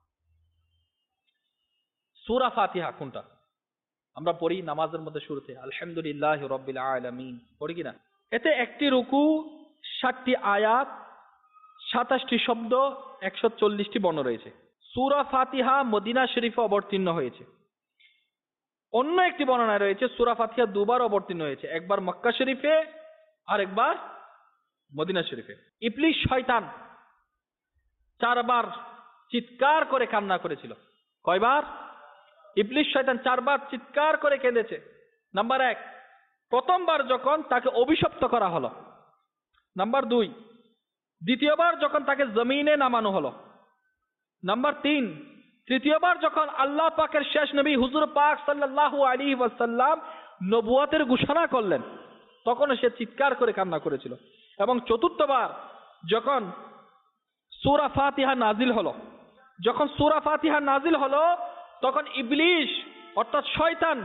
সূরা ফাতিহা কোনটা? আমরা পড়ি নামাজের মধ্যে শুরুতে আলহামদুলিল্লাহি রাব্বিল আলামিন, পড়ি কিনা? এতে একটি রুকু, 60টি আয়াত, 27টি শব্দ, 140টি বর্ণ রয়েছে। সূরা ফাতিহা মদিনা শরীফে অবতীর্ণ হয়েছে। অন্য একটি বর্ণনায় রয়েছে সূরা ফাতিহা দুবার অবতীর্ণ হয়েছে, একবার মক্কা শরীফে আর একবার মদিনা শরীফে। ইবলিস শয়তান 4 বার চিৎকার করে কান্না করেছিল। কয়বার? ইবলিস শয়তান 4 বার চিৎকার করে কেঁদেছে। নাম্বার 1, প্রথমবার যখন তাকে অভিশপ্ত করা হলো। নাম্বার 2, দ্বিতীয়বার যখন তাকে জমিনে নামানো হলো। নাম্বার 3, তৃতীয়বার যখন আল্লাহ পাকের শেষ নবী হুজুর পাক সাল্লাল্লাহু আলাইহি ওয়াসাল্লাম নবুয়তের ঘোষণা করলেন, তখন সে চিৎকার করে কান্না করেছিল। এবং চতুর্থবার যখন সূরা ফাতিহা নাজিল হলো, যখন সূরা ফাতিহা নাজিল হলো, তখন ইবলিস অর্থাৎ শয়তান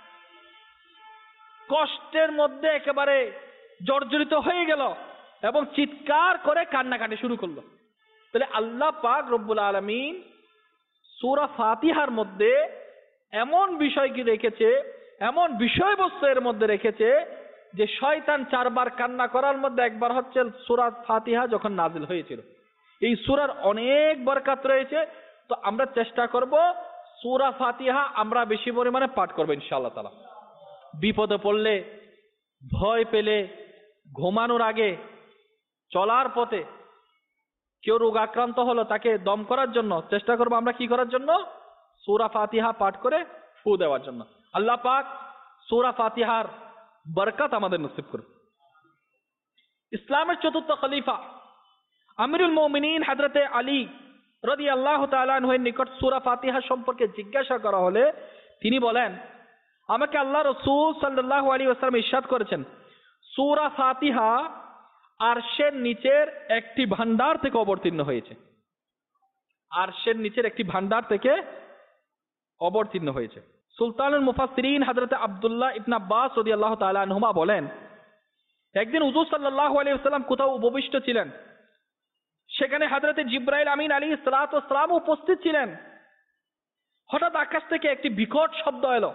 কষ্টের মধ্যে একেবারে জর্জরিত হয়ে গেল এবং চিৎকার করে কান্নাকাটি শুরু করলো। তাহলে আল্লাহ পাক রব্বুল আলামিন সূরা ফাতিহার মধ্যে এমন বিষয় কি রেখেছে, এমন বিষয়বস্তু এর মধ্যে রেখেছে যে শয়তান 4 বার কান্না করার মধ্যে একবার হচ্ছে সূরা ফাতিহা যখন নাজিল হয়েছিল। এই সূরার অনেক বরকত রয়েছে। তো আমরা চেষ্টা করব সূরা ফাতিহা আমরা বেশি পরিমাণে পাঠ করব ইনশাআল্লাহ তাআলা। বিপদে পড়লে, ভয় পেলে, ঘুমানোর আগে, চলার পথে কেউ রোগাক্রান্ত হলো তাকে দম করার জন্য চেষ্টা করব আমরা কি করার জন্য? সূরা ফাতিহা পাঠ করে ফু দেওয়ার জন্য। আল্লাহ পাক সূরা ফাতিহার বরকত আমাদের নসিব করুন। ইসলামের চতুর্থ খলিফা আমিরুল মুমিনিন হযরতে আলী রাদিয়াল্লাহু তাআলা আনহুর নিকট সূরা ফাতিহা সম্পর্কে জিজ্ঞাসা করা হলে তিনি বলেন, আমাকে আল্লাহ রাসূল সাল্লাল্লাহু আলাইহি ওয়াসাল্লাম ইরশাদ করেছেন, সূরা ফাতিহা আরশের নিচের একটি ভান্ডার থেকে অবতীর্ণ হয়েছে। আরশের নিচের একটি ভান্ডার থেকে অবতীর্ণ হয়েছে। সুলতানুল মুফাসসিরিন হযরতে আব্দুল্লাহ ইবনে আব্বাস রাদিয়াল্লাহু তাআলা আনহুমা বলেন, একদিন হুজুর সাল্লাল্লাহু আলাইহি ওয়াসাল্লাম কোথাও উপবিষ্ট ছিলেন। সেখানে হযরতে জিবরাইল আমিন আলাইহিস সালাতু ওয়াস সালাম উপস্থিত ছিলেন। হঠাৎ আকাশ থেকে একটি বিকট শব্দ এলো।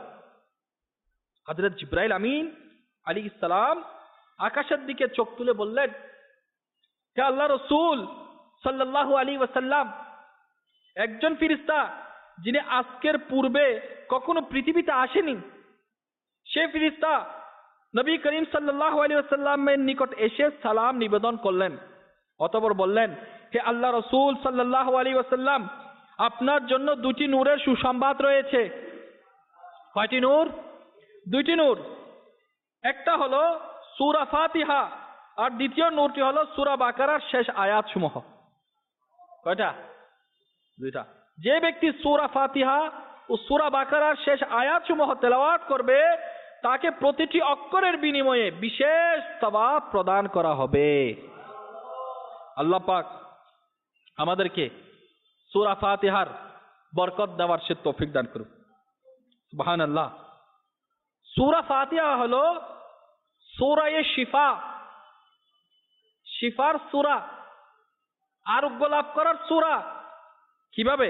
হযরত জিবরাইল আমিন আলাইহিস সালাম আকাশের দিকে চোখ তুলে বললেন, হে আল্লাহর রাসূল সাল্লাল্লাহু আলাইহি ওয়াসাল্লাম, একজন ফেরেশতা যিনি আজকের পূর্বে কখনো পৃথিবীতে আসেনি, সে ফেরেশতা নবী করিম সাল্লাল্লাহু আলাইহি ওয়াসাল্লামের নিকট এসে সালাম নিবেদন করলেন। অতঃপর বললেন, হে আল্লাহ রাসূল সাল্লাল্লাহু আলাইহি ওয়াসাল্লাম, আপনার জন্য 2টি নূরের সুসংবাদ রয়েছে। কয়টি নূর? 2টি নূর। একটা হলো সূরা ফাতিহা আর দ্বিতীয় নূরটি হলো সূরা বাকারার শেষ আয়াতসমূহ। কয়টা? 2টা। যে ব্যক্তি সূরা ফাতিহা ও সূরা বাকারার শেষ আয়াতসমূহ তেলাওয়াত করবে তাকে প্রতিটি অক্ষরের বিনিময়ে বিশেষ সওয়াব প্রদান করা হবে। আল্লাহ পাক আমাদেরকে সূরা ফাতিহার বরকত দেওয়ার সে তৌফিক দান করুন। সুবহানাল্লাহ। সূরা ফাতিহা হলো সূরায়ে শিফা, শিফার সূরা, আরোগ্য লাভ করার সূরা। কিভাবে?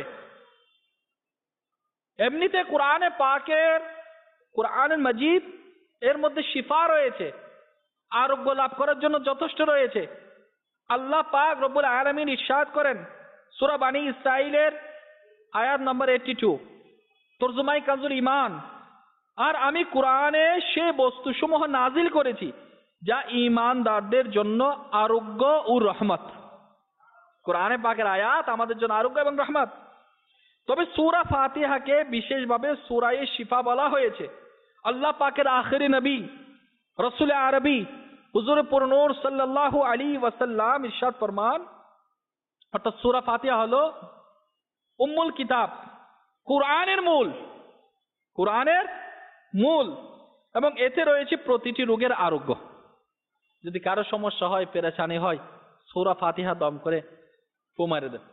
এমনিতে কোরআনে পাকের, কোরআনুল মাজিদ এর মধ্যে শিফা রয়েছে, আরোগ্য লাভ করার জন্য যথেষ্ট রয়েছে। আল্লাহ পাক রব্বুল আলামিন ইরশাদ করেন সূরা বানী ইসরাঈলের আয়াত নম্বর 82, তরজমাই কানজুল ঈমান। আর আমি কোরআনে সে বস্তুসমূহ নাজিল করেছি যা ঈমানদারদের জন্য আরোগ্য ও রহমত। কোরআনে পাকের আয়াত আমাদের জন্য আরোগ্য এবং রহমত। তবে সূরা ফাতিহাকে বিশেষভাবে সূরায়ে শিফা বলা হয়েছে। আল্লাহ পাকের আখিরি নবী রাসূল আরবী হুজুর পুরনূর সাল্লাল্লাহু আলাইহি ওয়াসাল্লাম ইরশাদ ফরমান, অর্থাৎ সূরা ফাতিহা হলো উম্মুল কিতাব, কোরআনের মূল, কোরআনের মূল, এবং এতে রয়েছে প্রতিটি রোগের আরোগ্য। যদি কারো সমস্যা হয়, পেরেশানি হয়, সূরা ফাতিহা দম করে ফু মারে দেন।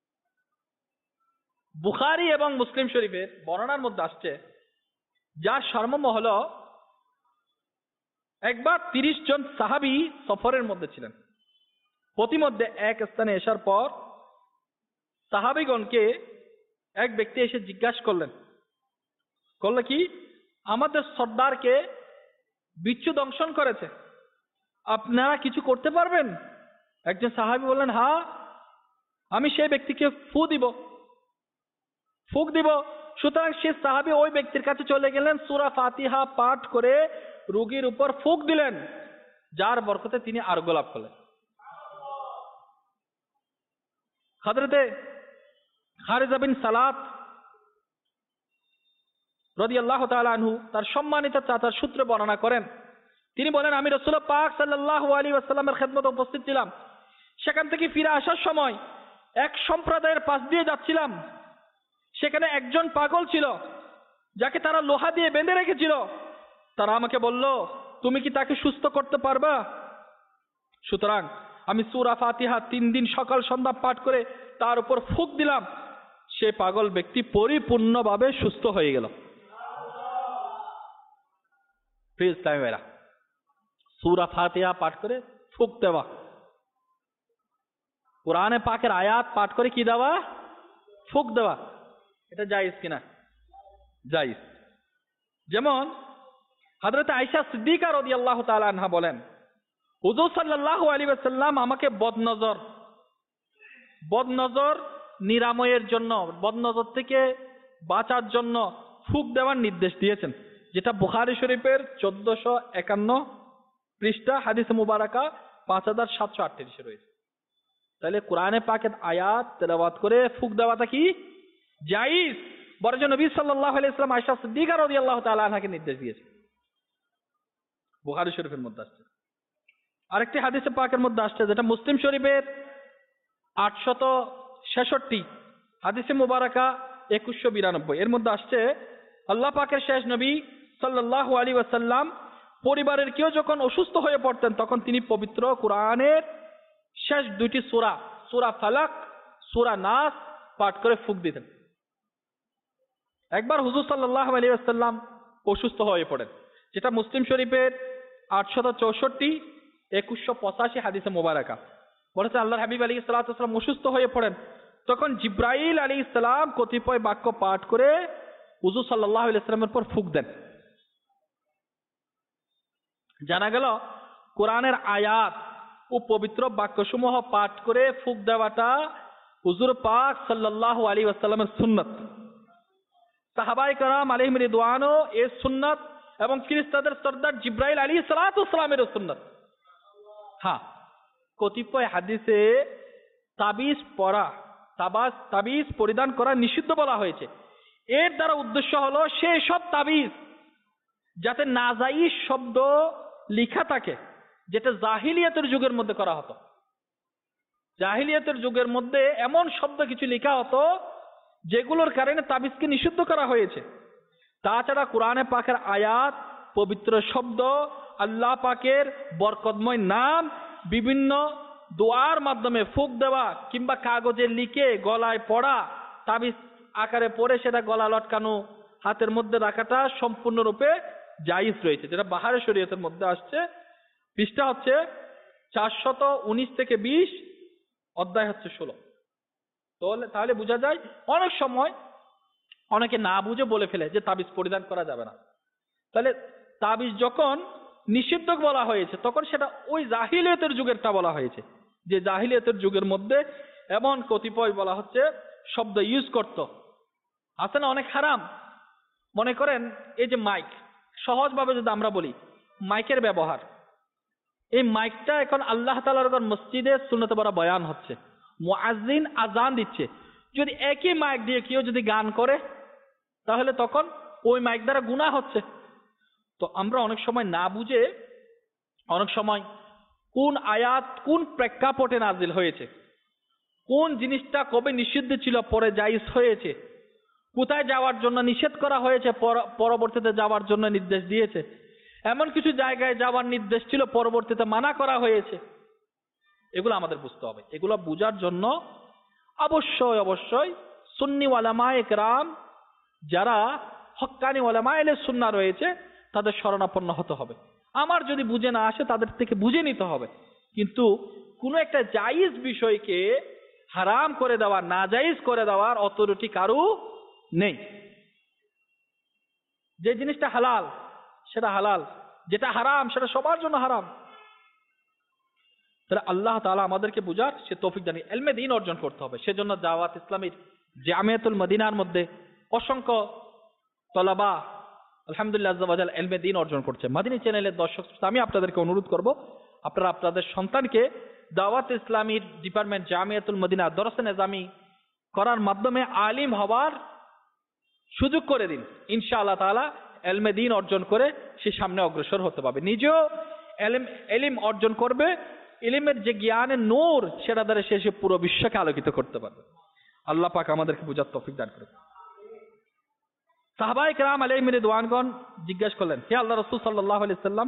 বুখারী এবং মুসলিম শরীফের বর্ণনার মধ্যে আসছে, যার সারমর্ম হলো একবার 30 জন সাহাবী সফরের মধ্যে ছিলেন। প্রতিমধ্যে এক স্থানে আসার পর সাহাবীগণকে এক ব্যক্তি এসে জিজ্ঞাসা করলেন কি, আমাদের সর্দারকে বিচ্ছু দংশন করেছে, আপনারা কিছু করতে পারবেন? একজন সাহাবী বললেন, হ্যাঁ, আমি সেই ব্যক্তিকে ফুক দিব। সুতরাং সে সাহাবী ওই ব্যক্তির কাছে চলে গেলেন, সূরা ফাতিহা পাঠ করে রোগীর উপর ফুক দিলেন, যার বরকতে তিনি আরোগ্য লাভ করলেন। হযরতে খারিজা বিন সালাত রাদিয়াল্লাহু তাআলা আনহু তার সম্মানিত চাচার সূত্রে বর্ণনা করেন, তিনি বলেন, আমি রাসূলুল্লাহ পাক সাল্লাল্লাহু আলাইহি ওয়াসাল্লামের খেদমতে উপস্থিত ছিলাম। সেখান থেকে ফিরে আসার সময় এক সম্প্রদায়ের পাশ দিয়ে যাচ্ছিলাম। সেখানে একজন পাগল ছিল, যাকে তারা লোহা দিয়ে বেঁধে রেখেছিল। তারা আমাকে বলল, তুমি কি তাকে সুস্থ করতে পারবা? সুতরাং আমি সূরা ফাতিহা 3 দিন সকাল সন্ধ্যা পাঠ করে তার উপর ফুক দিলাম। সে পাগল ব্যক্তি পরিপূর্ণভাবে সুস্থ হয়ে গেল। প্রিয় ইসলামী ভাইরা, সূরা ফাতিহা পাঠ করে ফুক দেওয়া, কোরআনে পাকের আয়াত পাঠ করে কি দেওয়া? ফুক দেওয়া, এটা জায়েজ কিনা? জায়েজ। যেমন হযরত আয়েশা সিদ্দিকা রাদিয়াল্লাহু তাআলা আনহা বলেন, হুজুর সাল্লাল্লাহু আলাইহি ওয়াসাল্লাম আমাকে বদনজর নিরাময়ের জন্য, বদনজর থেকে বাঁচার জন্য ফুক দেওয়ার নির্দেশ দিয়েছেন, যেটা বুখারী শরীফের 1451 পৃষ্ঠা হাদিসে মুবারাকা 5738 রয়েছে। তাহলে কোরআনে পাকের আয়াত তেলাওয়াত করে ফুক দেওয়াটা কি জায়েজ? বরং নবী সাল্লাল্লাহু আলাইহি ওয়াসাল্লাম আয়েশা সিদ্দিকা রাদিয়াল্লাহু তাআলা আনহাকে নির্দেশ দিয়েছেন, বুখারী শরীফের মধ্যে আসছে। আরেকটি হাদিসে পাকের মধ্যে আসছে, যেটা মুসলিম শরীফের 866 হাদিসে মুবারাকা 2192, এর মধ্যে আসছে, আল্লাহ পাকের শেষ নবী সাল্লাল্লাহু আলাইহি ওয়াসাল্লাম পরিবারের কেউ যখন অসুস্থ হয়ে পড়তেন, তখন তিনি পবিত্র কোরআনের শেষ 2টি সূরা, সূরা ফালাক, সূরা নাস পাঠ করে ফুক দিতেন। একবার হুজুর সাল্লাল্লাহু আলাইহি ওয়াসাল্লাম অসুস্থ হয়ে পড়েন, যেটা মুসলিম শরীফের 864 2185 হাদিসে মুবারাকা বলেছে, আল্লাহর হাবিব আলাইহিস সালাতু ওয়াস সালাম অসুস্থ হয়ে পড়েন। তখন জিব্রাইল আলাইহিস সালাম কতিপয় বাক্য পাঠ করে হুজুর সাল্লাল্লাহু আলাইহি ওয়াসাল্লামের উপর ফুক দেন। জানা গেল কোরআনের আয়াত ও পবিত্র বাক্যসমূহ পাঠ করে ফুক দেওয়াটা হুজুর পাক সাল্লাল্লাহু আলাইহি ওয়াসাল্লামের সুন্নাত। সাহাবায়ে কেরাম আলাইহিম রিদওয়ানও এর সুন্নাত এবং ফেরেশতাদের সরদার জিব্রাইল আলাইহিস সালাতু ওয়াস সালামের সুন্নাত। হ্যাঁ, কতিপয় হাদিসে তাবিজ পরা, তাবিজ পরিধান করা নিষিদ্ধ বলা হয়েছে। এর দ্বারা উদ্দেশ্য হলো সেই সব তাবিজ যাতে নাজাইজ শব্দ লেখা থাকে, যেটা জাহিলিয়াতের যুগের মধ্যে করা হতো। জাহিলিয়াতের যুগের মধ্যে এমন শব্দ কিছু লেখা হতো যেগুলোর কারণে তাবিজকে নিষিদ্ধ করা হয়েছে। তাছাড়া কোরআনে পাকের আয়াত, পবিত্র শব্দ, আল্লাহ পাকের বরকতময় নাম, বিভিন্ন দোয়ার মাধ্যমে ফুক দেওয়া কিংবা কাগজে লিখে গলায় পড়া, তাবিজ আকারে পড়ে সেটা গলা লটকানো, হাতের মধ্যে রাখাটা সম্পূর্ণরূপে জায়েজ রয়েছে, যেটা বাহারে শরীয়তের মধ্যে আসছে। পৃষ্ঠা হচ্ছে 419 থেকে 20, অধ্যায় হচ্ছে 16। তাহলে বোঝা যায় অনেক সময় অনেকে না বুঝে বলে ফেলে যে তাবিজ পরিধান করা যাবে না। তাহলে তাবিজ যখন নিষিদ্ধ বলা হয়েছে, তখন সেটা ওই জাহিলিয়াতের যুগেরটা বলা হয়েছে, যে জাহিলিয়াতের যুগের মধ্যে এমন কতিপয় বলা হচ্ছে শব্দ ইউজ করত। আছে না অনেক হারাম, মনে করেন এই যে মাইক, সহজভাবে যদি আমরা বলি মাইকের ব্যবহার, এই মাইকটা এখন আল্লাহ তাআলার ঘর মসজিদে সুন্নতে বড় বয়ান হচ্ছে, মুয়াজ্জিন আজান দিচ্ছে, যদি একই মাইক দিয়ে কেউ যদি গান করে তাহলে তখন ওই মাইক দ্বারা গুনাহ হচ্ছে। তো আমরা অনেক সময় না বুঝে, অনেক সময় কোন আয়াত কোন প্রেক্ষাপটে নাজিল হয়েছে, কোন জিনিসটা কবে নিষিদ্ধ ছিল পরে জায়েজ হয়েছে, কোথায় যাওয়ার জন্য নিষেধ করা হয়েছে পরবর্তীতে যাওয়ার জন্য নির্দেশ দিয়েছে, এমন কিছু জায়গায় যাওয়ার নির্দেশ ছিল পরবর্তীতে মানা করা হয়েছে, এগুলো আমাদের বুঝতে হবে। এগুলো বোঝার জন্য অবশ্যই অবশ্যই সুন্নি ওলামায়ে কেরাম, যারা হক্কানি ওলামায়ে আহলে সুন্নাহ রয়েছে, তাদের শরণাপন্ন হতে হবে। আমার যদি বুঝে না আসে তাদের থেকে বুঝে নিতে হবে। কিন্তু কোনো একটা জায়েজ বিষয়কে হারাম করে দেওয়া, নাজায়েজ করে দেওয়ার অথরিটি কারো নেই। যে জিনিসটা হালাল সেটা হালাল, যেটা হারাম সেটা সবার জন্য হারাম। তাহলে আল্লাহ তাআলা আমাদেরকে বুঝার সে তৌফিক দান, ইলমে দ্বীন অর্জন করতে হবে। সেজন্য দাওয়াত ইসলামীর জামিয়াতুল মদিনার মধ্যে অসংখ্য তলাবা আলহামদুলিল্লাহ আজ্জা ওয়া জাল ইলমে দ্বীন অর্জন করছে। মাদিনী চ্যানেলের দর্শক আমি আপনাদেরকে অনুরোধ করব, আপনারা আপনাদের সন্তানকে দাওয়াত ইসলামীর ডিপার্টমেন্ট জামিয়াতুল মদিনা দরস নিজামি করার মাধ্যমে আলিম হওয়ার সুযোগ করে দিন। ইনশাআল্লাহ তাআলা ইলমে দ্বীন অর্জন করে সে সামনে অগ্রসর হতে পারবে, নিজেও ইলম অর্জন করবে, ইলমের যে জ্ঞানের নূর সেটা দ্বারা সে পুরো বিশ্বকে আলোকিত করতে পারবে। আল্লাহ পাক আমাদেরকে বুঝার তৌফিক দান করুন। সাহাবায়ে কেরাম আলাইহিম রিদওয়ানগণ জিজ্ঞাসা করলেন, হে আল্লাহ রাসূল সাল্লাল্লাহু আলাইহি সাল্লাম,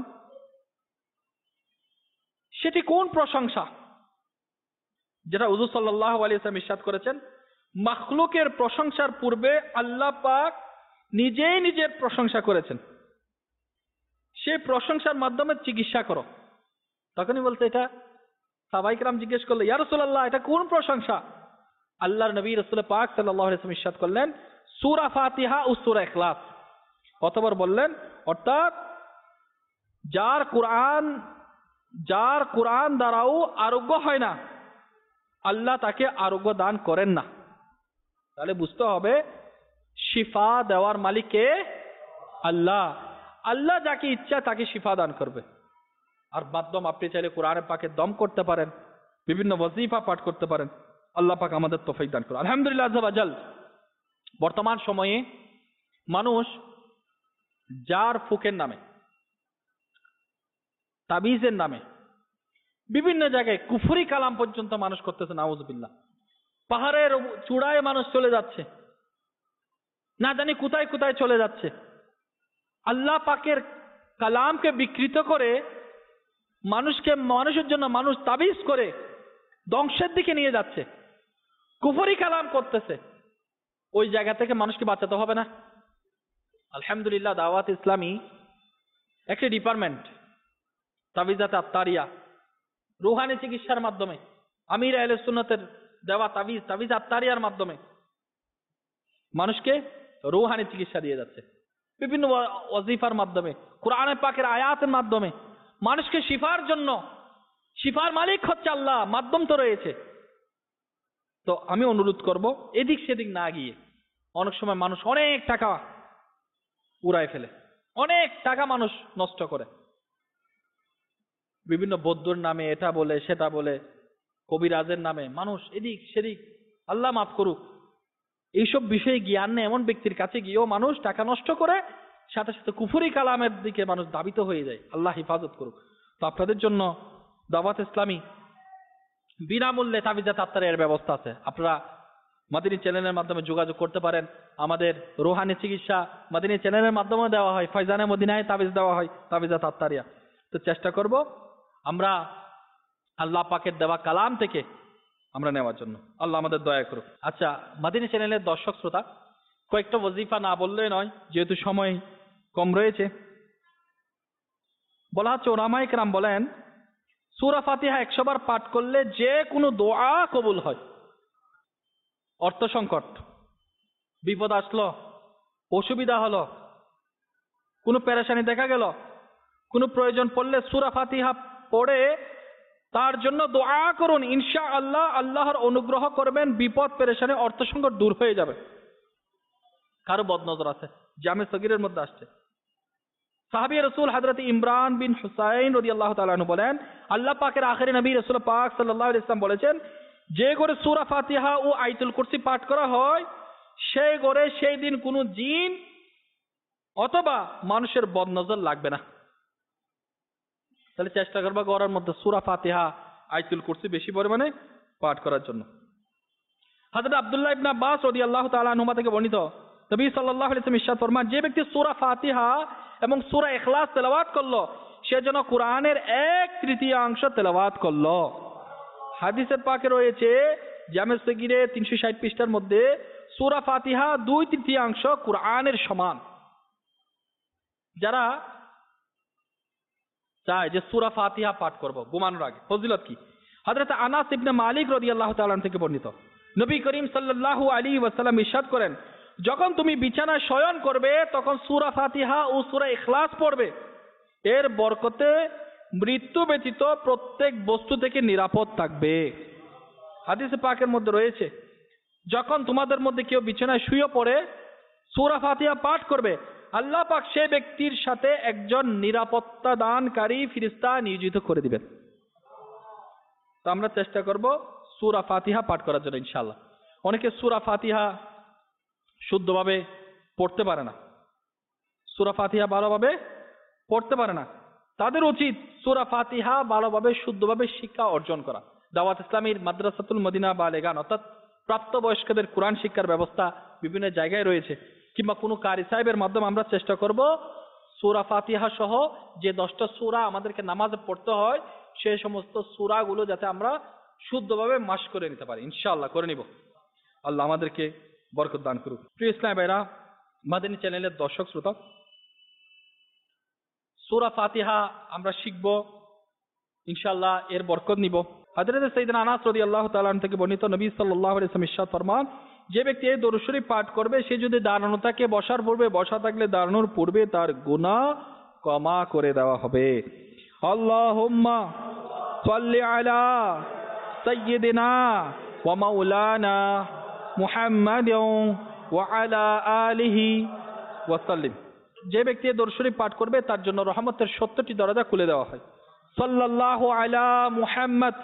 সেটি কোন প্রশংসা যেটা হুজুর সাল্লাল্লাহু আলাইহি সাল্লাম ইরশাদ করেছেন, মাখলুকের প্রশংসার পূর্বে আল্লাহ পাক নিজেই নিজের প্রশংসা করেছেন, সেই প্রশংসার মাধ্যমে চিকিৎসা করো। তখনই বলতে এটা সাহাবায়ে কেরাম জিজ্ঞেস করলো, ইয়া রাসূলুল্লাহ এটা কোন প্রশংসা? আল্লাহর নবী রাসূল পাক সাল্লাল্লাহু আলাইহি ওয়াসাল্লাম ইরশাদ করলেন, সূরা ফাতিহা ও সূরা ইখলাস। অতঃপর বললেন, অর্থাৎ যার কোরআন দ্বারাও আরোগ্য হয় না, আল্লাহ তাকে আরোগ্য দান করেন না। তাহলে বুঝতে হবে শিফা দেওয়ার মালিক কে? আল্লাহ। আল্লাহ যাকে ইচ্ছা তাকে শিফা দান করবে। আর মাধ্যম আপনি চাইলে কোরআনে পাকে দম করতে পারেন, বিভিন্ন ওয়াজিফা পাঠ করতে পারেন। আল্লাহ পাক আমাদের তৌফিক দান করুন। আলহামদুলিল্লাহ আজ্জা ওয়া জাল, বর্তমান সময়ে মানুষ জার ফুকের নামে, তাবিজের নামে বিভিন্ন জায়গায় কুফরি কালাম পর্যন্ত মানুষ করতেছে, নাউযুবিল্লাহ। পাহাড়ের চূড়ায় মানুষ চলে যাচ্ছে, না জানি কোথায় কোথায় চলে যাচ্ছে, আল্লাহ পাকের কালামকে বিকৃত করে মানুষের জন্য মানুষ তাবিজ করে ধ্বংসের দিকে নিয়ে যাচ্ছে, কুফরি কালাম করতেছে। ওই জায়গা থেকে মানুষকে বাঁচাতে হবে না? আলহামদুলিল্লাহ দাওয়াত ইসলামী একটি ডিপার্টমেন্ট, তাবিজাত আত্তারিয়া, রুহানি চিকিৎসার মাধ্যমে আমির আহলে সুন্নাতের দেওয়া তাবিজ আত্তারিয়ার মাধ্যমে মানুষকে রুহানি চিকিৎসা দিয়ে যাচ্ছে, বিভিন্ন ওয়াজিফার মাধ্যমে, কোরআনে পাকের আয়াতের মাধ্যমে মানুষকে শিফার জন্য, শিফার মালিক হচ্ছে আল্লাহ, মাধ্যম তো রয়েছে। তো আমি অনুরোধ করব এদিক সেদিক না গিয়ে, অনেক সময় মানুষ অনেক টাকা উড়ায় ফেলে, অনেক টাকা মানুষ নষ্ট করে, বিভিন্ন বৌদ্ধর নামে এটা বলে সেটা বলে, কবিরাজের নামে মানুষ এদিক সেদিক, আল্লাহ মাফ করুক, এইসব বিষয়ে জ্ঞান নেই এমন ব্যক্তির কাছে গিয়েও মানুষ টাকা নষ্ট করে, সাথে সাথে কুফরি কালামের দিকে মানুষ ধাবিত হয়ে যায়। আল্লাহ হেফাজত করুক। তো আপনাদের জন্য দাওয়াত ইসলামী বিনামূল্যে তাবিজাত আত্তারিয়ার ব্যবস্থা আছে, আপনারা মাদিনী চ্যানেলের মাধ্যমে যোগাযোগ করতে পারেন। আমাদের রুহানি চিকিৎসা মাদিনী চ্যানেলের মাধ্যমে দেওয়া হয়, ফয়জানে মদিনায় তাবিজ দেওয়া হয়, তাবিজাত আত্তারিয়া। তো চেষ্টা করব আমরা আল্লাহ পাকের দেওয়া কালাম থেকে আমরা নেওয়ার জন্য। আল্লাহ আমাদের দয়া করুক। আচ্ছা, মাদিনী চ্যানেলের দর্শক শ্রোতা, কয়েকটা ওয়াজিফা না বললে নয়, যেহেতু সময় কম রয়েছে। বলা হচ্ছে, ওলামায়ে কেরাম বলেন সূরা ফাতিহা 100 বার পাঠ করলে যে কোনো দোয়া কবুল হয়। অর্থ সংকট, বিপদ আসলো, অসুবিধা হলো, কোনো পেরেশানি দেখা গেল, কোনো প্রয়োজন পড়লে সূরা ফাতিহা পড়ে তার জন্য দোয়া করুন, ইনশাআল্লাহ আল্লাহর অনুগ্রহ করবেন, বিপদ পেরেশানি অর্থ সংকট দূর হয়ে যাবে। কারো বদনজর আছে, জামে সগীরের মধ্যে আসছে। সাহাবী রাসূল হযরত ইমরান বিন হুসাইন রাদিয়াল্লাহু তাআলা আনহু বলেন, আল্লাহ পাকের আখেরি নবী রাসূল পাক সাল্লাল্লাহু আলাইহি ওয়াসাল্লাম বলেছেন, যে ঘরে সূরা ফাতিহা ও আয়াতুল কুরসি পাঠ করা হয় সেই ঘরে সেই দিন কোনো জিন অথবা মানুষের বদনজর লাগবে না। তাহলে চেষ্টা করবা ঘরের মধ্যে সূরা ফাতিহা আয়াতুল কুরসি বেশি পরিমাণে পাঠ করার জন্য। হযরত আব্দুল্লাহ ইবনে আব্বাস রাদিয়াল্লাহু তাআলা আনহুমা থেকে বর্ণিত, নবী সাল্লাল্লাহু আলাইহি ওয়াসাল্লাম ইরশাদ ফরমান, যে ব্যক্তি সূরা ফাতিহা এবং সূরা ইখলাস তেলাওয়াত করলো সে যেন কোরআনের 1/3 তেলাওয়াত করলো। হাদিসের পাকে রয়েছে জামে সগীরে 360 পৃষ্ঠার মধ্যে সূরা ফাতিহা 2/3 কোরআনের সমান। যারা চায় যে সূরা ফাতিহা পাঠ করব ঘুমানোর আগে, ফজিলত কি? হযরত আনাস ইবনে মালিক রাদিয়াল্লাহু তাআলা থেকে বর্ণিত, নবী করিম সাল্লাল্লাহু আলাইহি ওয়াসাল্লাম ইরশাদ করেন, যখন তুমি বিছানায় শয়ন করবে তখন সূরা ফাতিহা ও সূরা ইখলাস পড়বে, এর বরকতে মৃত্যু ব্যতীত প্রত্যেক বস্তু থেকে নিরাপদ থাকবে। হাদিসে পাকের মধ্যে রয়েছে, যখন তোমাদের মধ্যে কেউ বিছানায় শুয়ে পড়ে সূরা ফাতিহা পাঠ করবে, আল্লাহ পাক সেই ব্যক্তির সাথে একজন নিরাপত্তা দানকারী ফেরেশতা নিয়োজিত করে দিবেন। তো আমরা চেষ্টা করব সূরা ফাতিহা পাঠ করার জন্য ইনশাআল্লাহ। অনেকে সূরা ফাতিহা শুদ্ধভাবে পড়তে পারে না, সূরা ফাতিহা ভালোভাবে পড়তে পারে না, তাদের উচিত সূরা ফাতিহা ভালোভাবে শুদ্ধভাবে শিক্ষা অর্জন করা। দাওয়াত ইসলামীর মাদ্রাসাতুল মদিনা বালেগান অর্থাৎ প্রাপ্তবয়স্কদের কোরআন শিক্ষার ব্যবস্থা বিভিন্ন জায়গায় রয়েছে, কিংবা কোনো কারি সাহেবের মাধ্যমে আমরা চেষ্টা করব সূরা ফাতিহা সহ যে 10টা সূরা আমাদেরকে নামাজে পড়তে হয় সেই সমস্ত সূরাগুলো যাতে আমরা শুদ্ধভাবে মাশ করে নিতে পারি, ইনশাআল্লাহ করে নিব। আল্লাহ আমাদেরকে বরকত দান করুক। প্রিয় ইসলামী ভাইরা, মাদানী চ্যানেলের দর্শক শ্রোতা, সূরা ফাতিহা আমরা শিখব ইনশাআল্লাহ, এর বরকত নিব। হযরত সাইয়েদনা আনাস রাদিয়াল্লাহু তাআলা আনহু থেকে বর্ণিত, নবী সাল্লাল্লাহু আলাইহি ওয়াসাল্লাম ইরশাদ ফরমান, যে ব্যক্তি এই দরুদ শরীফ পাঠ করবে সে যদি দাঁড়ানো থাকে বসার পূর্বে, বসা থাকলে দাঁড়ানোর পূর্বে তার গুনাহ ক্ষমা করে দেওয়া হবে। আল্লাহুম্মা সাল্লি আলা সাইয়্যিদিনা ওয়া মাওলানা মুহাম্মাদিন ওয়া আলা আলিহি ওয়া সাল্লিম। যে ব্যক্তি এই দরুদ শরীফ পাঠ করবে তার জন্য রহমতের 70টি দরজা খুলে দেওয়া হয়। সাল্লাল্লাহু আলা মুহাম্মদ।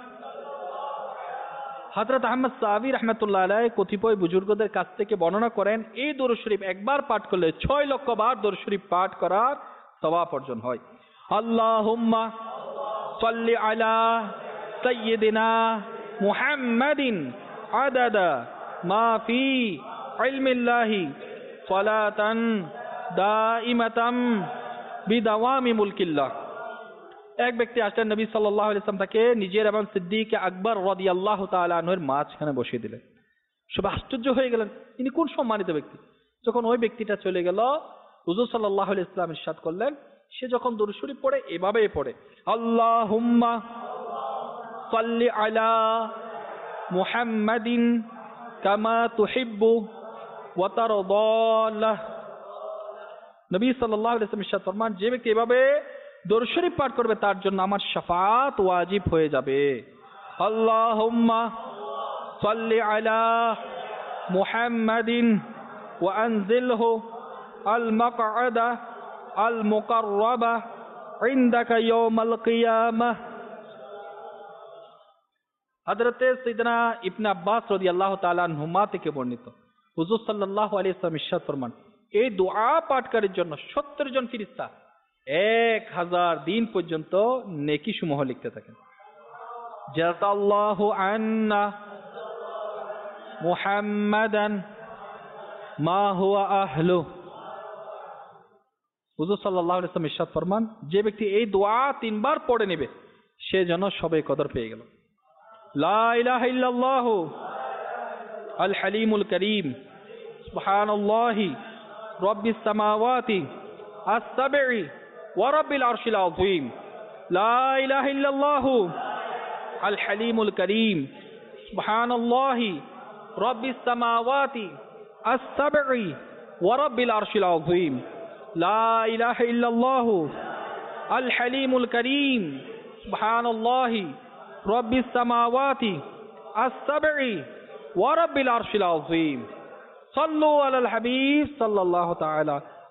হযরত আহমদ সাহাবী রাহমাতুল্লাহ আলাইহি কতিপয় বুজুর্গদের কাছ থেকে বর্ণনা করেন, এই দরুদ শরীফ একবার পাঠ করলে 6 লক্ষ বার দরুদ শরীফ পাঠ করার সওয়াব অর্জন হয়। আল্লাহুম্মা সাল্লি আলা সাইয়্যিদিনা মুহাম্মাদিন আদাদা মা ফি ইলমিল্লাহি সালাতান দাইমাতাম বিদাওয়ামি মুলকিল্লাহ। এক ব্যক্তি আসলেন, নবী সাল্লাল্লাহু আলাইহি ওয়াসাল্লাম তাকে নিজের এবং সিদ্দিক আকবর রাদিয়াল্লাহু তাআলা আনহুর মাঝখানে বসিয়ে দিলেন। সব আশ্চর্য হয়ে গেলেন, ইনি কোন সম্মানিত ব্যক্তি। যখন ওই ব্যক্তিটা চলে গেল, হুজুর সাল্লাল্লাহু আলাইহি ওয়াসাল্লাম ইরশাদ করলেন, সে যখন দরুদ শরীফ পড়ে এভাবেই পড়ে, আল্লাহুম্মা সাল্লি আলা মুহাম্মাদিন কামা তুহিব্বু ওয়া তারদা। নবী সাল্লাল্লাহু আলাইহি ওয়াসাল্লাম ইরশাদ ফরমান, যে ব্যক্তি এভাবে দরুদ শরীফ পাঠ করবে তার জন্য আমার শাফাআত ওয়াজিব হয়ে যাবে। আল্লাহুম্মা সাল্লি আলা মুহাম্মাদিন ওয়া আনজিলহু আল মাকআদা আল মুকাররাবা ইনদাকা ইয়াউমাল কিয়ামাহ। হযরতে সাইয়েদনা ইবনে আব্বাস রাদিয়াল্লাহু তাআলা আনহুমা থেকে বর্ণিত, হুজুর সাল্লাল্লাহু আলাইহি ওয়াসাল্লাম ইরশাদ ফরমান, এই দোয়া পাঠকারীর জন্য 70 জন ফেরেশতা 1000 দিন পর্যন্ত নেকি সমূহ লিখতে থাকেন। জাযাল্লাহু আন্না মুহাম্মাদান মা হুয়া আহলু। হুজুর সাল্লাল্লাহু আলাইহি ওয়াসাল্লাম ইরশাদ ফরমান, যে ব্যক্তি এই দোয়া 3 বার পড়ে নেবে সে যেন সবে কদর পেয়ে গেল। লা ইলাহা ইল্লাল্লাহু আল হালিমুল কারীম সুবহানাল্লাহি রাব্বিস সামাওয়াতি আস-সাব'i ওয়া রাব্বিল আরশিল আযীম। লা ইলাহা ইল্লাল্লাহু আল হালিমুল কারীম সুবহানাল্লাহি রাব্বিস সামাওয়াতি আস-সাব'i ওয়া রাব্বিল আরশিল আযীম। লা ইলাহা ইল্লাল্লাহু আল হালিমুল কারীম সুবহানাল্লাহি রাব্বিস সামাওয়াতি আস-সাব'i ওয়া রাব্বিল আরশিল আযীম। সাল্লু আলাল হাবিব সাল্লাল্লাহু তাআলা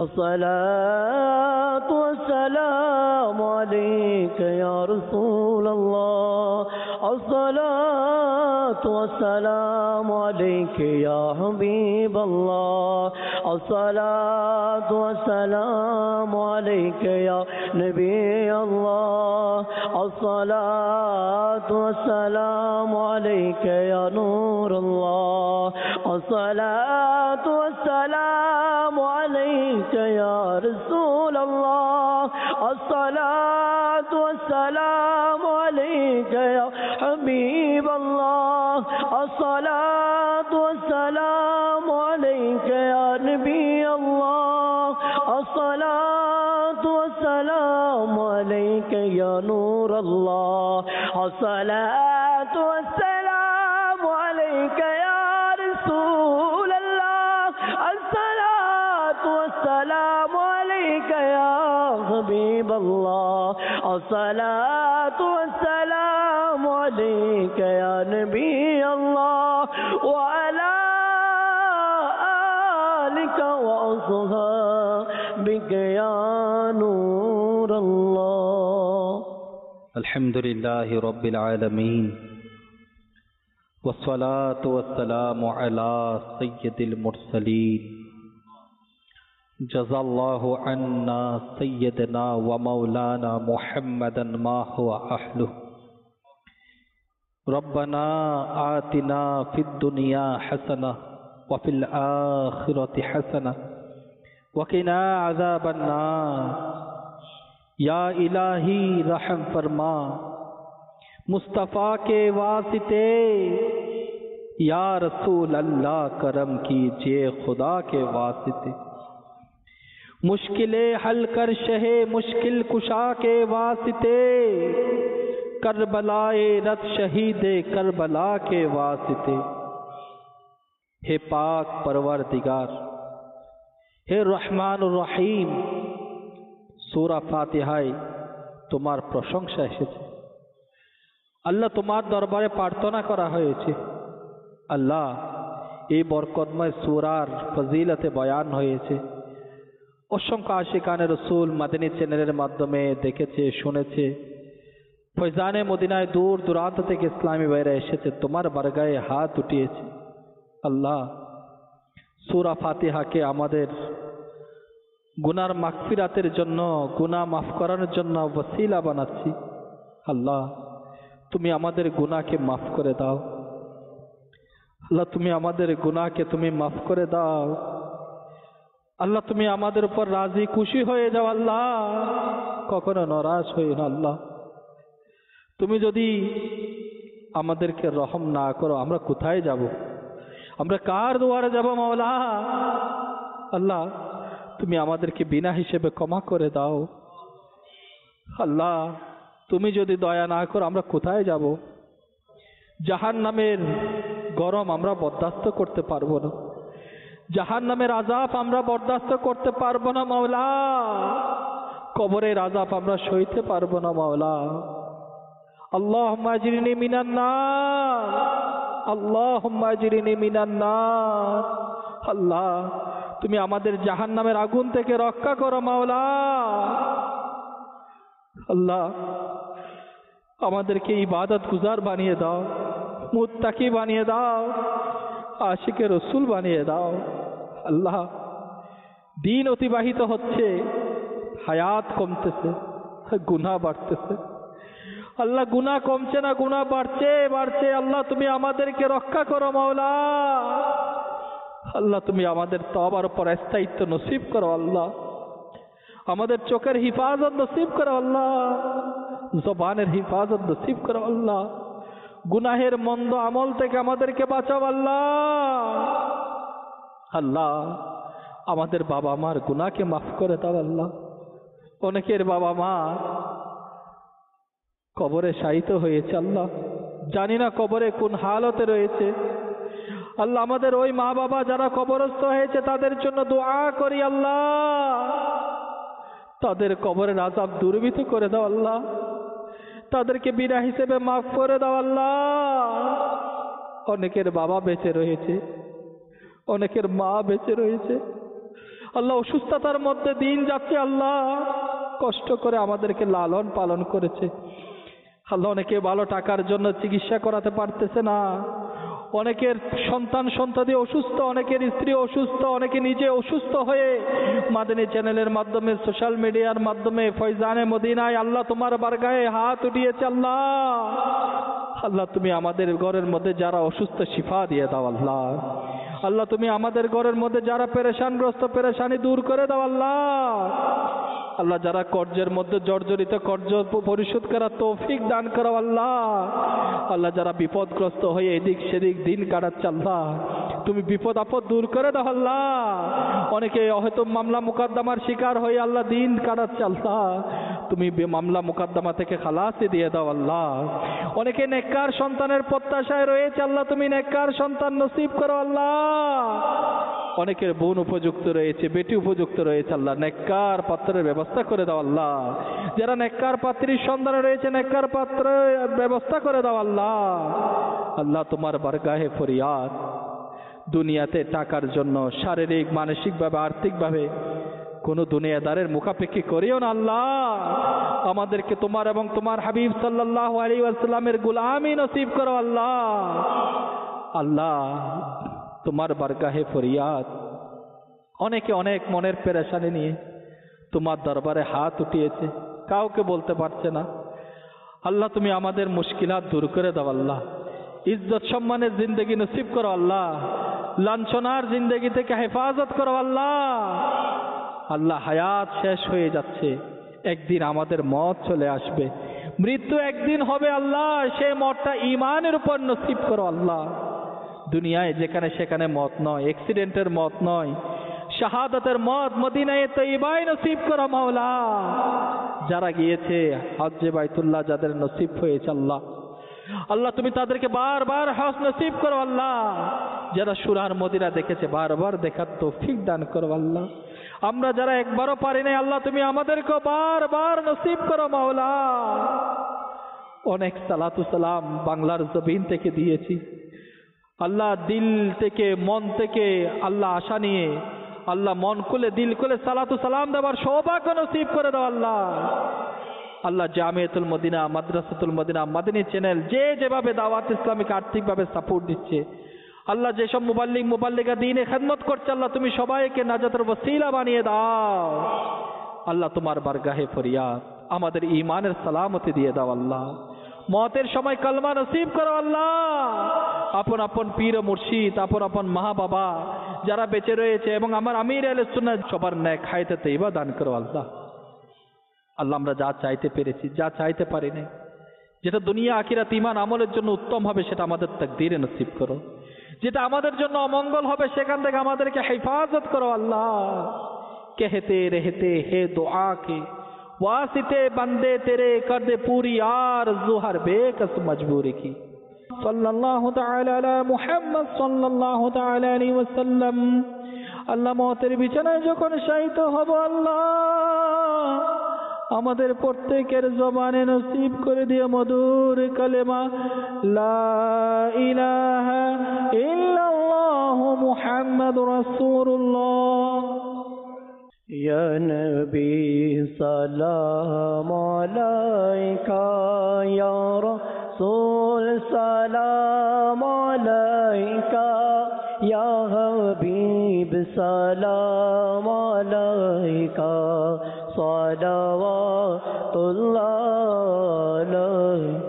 الصلاة والسلام عليك يا رسول الله الصلاة والسلام عليك يا حبيب الله الصلاة والسلام عليك يا نبي الله الصلاة والسلام عليك يا نور الله الصلاة والسلام عليك يا رسول الله الصلاة والسلام عليك يا حبيب الله الصلاة والسلام عليك يا نبي الله الصلاة والسلام عليك يا نور الله الصلاة والسلام عليك يا رسول الله الصلاة والسلام عليك يا حبيب الله الصلاة والسلام عليك يا نبي الله وعلى آلك وأصحابك يا نور الله. الحمد لله رب العالمين والصلاة والسلام على سيد المرسلين جزا الله عنا سيدنا ومولانا محمدا ما هو أهله. ربنا آتنا في الدنيا حسنة وفي الآخرة حسنة وقنا عذاب النار. یا الہی رحم فرما مصطفیٰ کے واسطے، یا رسول اللہ کرم کیجئے خدا کے واسطے، مشکلیں حل کر شہ مشکل کشا کے واسطے، کربلائے رت شہید کربلا کے واسطے. ہے پاک پروردگار، ہے رحمان الرحیم، সূরা ফাতিহায় তোমার প্রশংসা এসেছে আল্লাহ, তোমার দরবারে প্রার্থনা করা হয়েছে আল্লাহ। এই বরকতময় সূরার ফজিলতে বয়ান হয়েছে, অসংখ্য আশিকানে রসুল মাদানী চ্যানেলের মাধ্যমে দেখেছে, শুনেছে। ফয়জানে মদিনায় দূর দূরান্ত থেকে ইসলামী ভাইরা এসেছে, তোমার বারগায়ে হাত উঠিয়েছে আল্লাহ। সূরা ফাতিহাকে আমাদের গুনার মাগফিরাতের জন্য, গুনাহ মাফ করানোর জন্য ওসিলা বানাচ্ছি আল্লাহ। তুমি আমাদের গুনাহকে মাফ করে দাও আল্লাহ, তুমি আমাদের গুনাহকে তুমি মাফ করে দাও আল্লাহ। তুমি আমাদের উপর রাজি খুশি হয়ে যাও আল্লাহ, কখনো নারাজ হই না আল্লাহ। তুমি যদি আমাদেরকে রহম না করো আমরা কোথায় যাব? আমরা কার দুয়ারে যাব মাওলা? আল্লাহ তুমি আমাদেরকে বিনা হিসেবে ক্ষমা করে দাও আল্লাহ। তুমি যদি দয়া না করো আমরা কোথায় যাব? জাহান্নামের গরম আমরা বরদাস্ত করতে পারবো না, জাহান্নামের আযাব আমরা বরদাস্ত করতে পারবো না মাওলা। কবরের আযাব আমরা সইতে পারবো না মাওলা। আল্লাহুম্মা আজরিনি মিনান নার, আল্লাহুম্মা আজরিনি মিনান নার। আল্লাহ তুমি আমাদের জাহান্নামের আগুন থেকে রক্ষা করো মাওলা। আল্লাহ আমাদেরকে ইবাদত গুজার বানিয়ে দাও, মুত্তাকি বানিয়ে দাও, আশিকে রসুল বানিয়ে দাও আল্লাহ। দিন অতিবাহিত হচ্ছে, হায়াত কমতেছে, গুনাহ বাড়তেছে আল্লাহ। গুনাহ কমছে না, গুনাহ বাড়ছে বাড়ছে আল্লাহ। তুমি আমাদেরকে রক্ষা করো মাওলা। আল্লাহ তুমি আমাদের তওবার উপর স্থায়িত্ব নসিব করো আল্লাহ। আমাদের চোখের হিফাজত নসিব করো আল্লাহ, জবানের হিফাজত নসিব করো আল্লাহ। গুনাহের মন্দ আমল থেকে আমাদেরকে বাঁচাও আল্লাহ। আল্লাহ আমাদের বাবা মার গুনাহকে মাফ করে দাও আল্লাহ। অনেকের বাবা মা কবরে শায়িত হয়েছে আল্লাহ, জানি না কবরে কোন হালতে রয়েছে আল্লাহ। আমাদের ওই মা বাবা যারা কবরস্থ হয়েছে তাদের জন্য দোয়া করি আল্লাহ, তাদের কবরের আযাব দূরীভূত করে দাও আল্লাহ, তাদেরকে বিনা হিসেবে মাফ করে দাও আল্লাহ। অনেকের বাবা বেঁচে রয়েছে, অনেকের মা বেঁচে রয়েছে আল্লাহ অসুস্থতার মধ্যে দিন যাচ্ছে, আল্লাহ কষ্ট করে আমাদেরকে লালন পালন করেছে। আল্লাহ অনেকে ভালো টাকার জন্য চিকিৎসা করাতে পারতেছে না, অনেকের সন্তান সন্ততি অসুস্থ, অনেকের স্ত্রী অসুস্থ, অনেকে নিজে অসুস্থ হয়ে মাদানী চ্যানেলের মাধ্যমে, সোশ্যাল মিডিয়ার মাধ্যমে, ফয়জানে মদিনায় আল্লাহ তোমার বারগাহে হাত উঠিয়েছে। আল্লাহ আল্লাহ তুমি আমাদের ঘরের মধ্যে যারা অসুস্থ শিফা দিয়ে দাও আল্লাহ। আল্লাহ তুমি আমাদের ঘরের মধ্যে যারা পেরেশানগ্রস্ত পেরেশানি দূর করে দাও আল্লাহ। আল্লাহ যারা কর্জের মধ্যে জর্জরিত কর্জ পরিশোধ করার তৌফিক দান করো আল্লাহ। আল্লাহ যারা বিপদগ্রস্ত হয়ে এদিক সেদিক দিন কাটাচ্ছে আল্লাহ তুমি বিপদ আপদ দূর করে দাও আল্লাহ। অনেকে হয়তো মামলা মুকদ্দমার শিকার হয়ে আল্লাহ দিন কাটাচ্ছে আল্লাহ তুমি মামলা মুকদ্দমা থেকে খালাসি দিয়ে দাও আল্লাহ। অনেকে নেককার সন্তানের প্রত্যাশায় রয়েছে আল্লাহ তুমি নেককার সন্তান নসিব করো আল্লাহ। অনেকের বোন উপযুক্ত রয়েছে, বেটি উপযুক্ত রয়েছে আল্লাহ নেককার পাত্রের ব্যবস্থা করে দাও আল্লাহ। যারা নেককার পাত্রীর সন্তান রয়েছে নেককার পাত্রের ব্যবস্থা করে দাও আল্লাহ। আল্লাহ তোমার বারগাহে ফরিয়াদ, দুনিয়াতে টাকার জন্য শারীরিক মানসিকভাবে আর্থিকভাবে কোনো দুনিয়াদারের মুখাপেক্ষি করিও না আল্লাহ। আমাদেরকে তোমার এবং তোমার হাবিব সাল্লাল্লাহু আলাইহি ওয়াসাল্লামের গোলামি নসিব করো আল্লাহ। আল্লাহ তোমার বারগাহে ফরিয়াদ, অনেকে অনেক মনের পেরেশানি নিয়ে তোমার দরবারে হাত উঠিয়েছে, কাউকে বলতে পারছে না। আল্লাহ তুমি আমাদের মুশকিলাত দূর করে দাও আল্লাহ। ইজ্জত সম্মানের জিন্দগি নসিব করো আল্লাহ। লাঞ্ছনার জিন্দগি থেকে হেফাজত করো আল্লাহ। আল্লাহ হায়াত শেষ হয়ে যাচ্ছে, একদিন আমাদের মত চলে আসবে, মৃত্যু একদিন হবে আল্লাহ। সেই মতটা ঈমানের উপর নসিব করো আল্লাহ। দুনিয়ায় যেখানে সেখানে মত নয়, অ্যাক্সিডেন্টের মত নয়, শাহাদাতের মত মদিনায়ে তৈয়বায় নসিব করো মাওলা। যারা গিয়েছে হজ্জে বাইতুল্লাহ যাদের নসিব হয়েছে আল্লাহ, আল্লাহ তুমি তাদেরকে বারবার হজ নসিব করো আল্লাহ। যারা সুরার মদিনা দেখেছে বারবার দেখার তৌফিক দান করো আল্লাহ। আমরা যারা একবারও পারি নাই আল্লাহ তুমি আমাদেরকে বারবার নসিব করো মাওলা। অনেক সালাতু সালাম বাংলার জমিন থেকে দিয়েছি আল্লাহ, দিল থেকে মন থেকে আল্লাহ আশা নিয়ে আল্লাহ মন খুলে দিল খুলে সালাতু সালাম দেওয়ার সৌভাগ্য নসিব করে দাও আল্লাহ। আল্লাহ জামিয়াতুল মদিনা, মাদ্রাসাতুল মদিনা, মাদানী চ্যানেল যে যেভাবে দাওয়াত ইসলামিক আর্থিকভাবে সাপোর্ট দিচ্ছে আল্লাহ, যেসব মুবাল্লিগা দ্বীনে খেদমত করছে আল্লাহ তুমি সবাইকে নাজাতের ওসিলা বানিয়ে দাও আল্লাহ। তোমার বারগাহে ফরিয়াদ, আমাদের ঈমানের সালামতি দিয়ে দাও আল্লাহ। মতের সময় কলমা নসিব করো আল্লাহ। আপন আপন পীর ও মুর্শিদ, আপন আপন মা বাবা যারা বেঁচে রয়েছে এবং আমার আমির আহলে সুন্নাত সবার নেক হায়াতে তৈয়বা দান করো আল্লাহ। আল্লাহ আমরা যা চাইতে পেরেছি, যা চাইতে পারি নাই, যেটা দুনিয়া আখিরাত ঈমান আমলের জন্য উত্তম হবে সেটা আমাদের তাকদীরে নসিব করো। যেটা আমাদের জন্য অমঙ্গল হবে সেখান থেকে আমাদেরকে হেফাজত করো আল্লাহ। कहते रहते है दुआ के वास्ते बंदे तेरे कर दे पूरी आरज़ू हर बेकस मजबूरी की। सल्लल्लाहु ताला अला मुहम्मद सल्लल्लाहु ताला अलैहि वसल्लम। আল্লাহ মতের বিছানায় যখন শায়িত হব আল্লাহ আমাদের প্রত্যেকের জবানে নসিব করে দিও মধুর কালেমা লা ইলাহা ইল্লাল্লাহ মুহাম্মাদুর রাসূলুল্লাহ। या नबी सलाम अलैका, या रसूल सलाम अलैका, या हबीब सलाम अलैका, सलावातुल्लाह अलैका।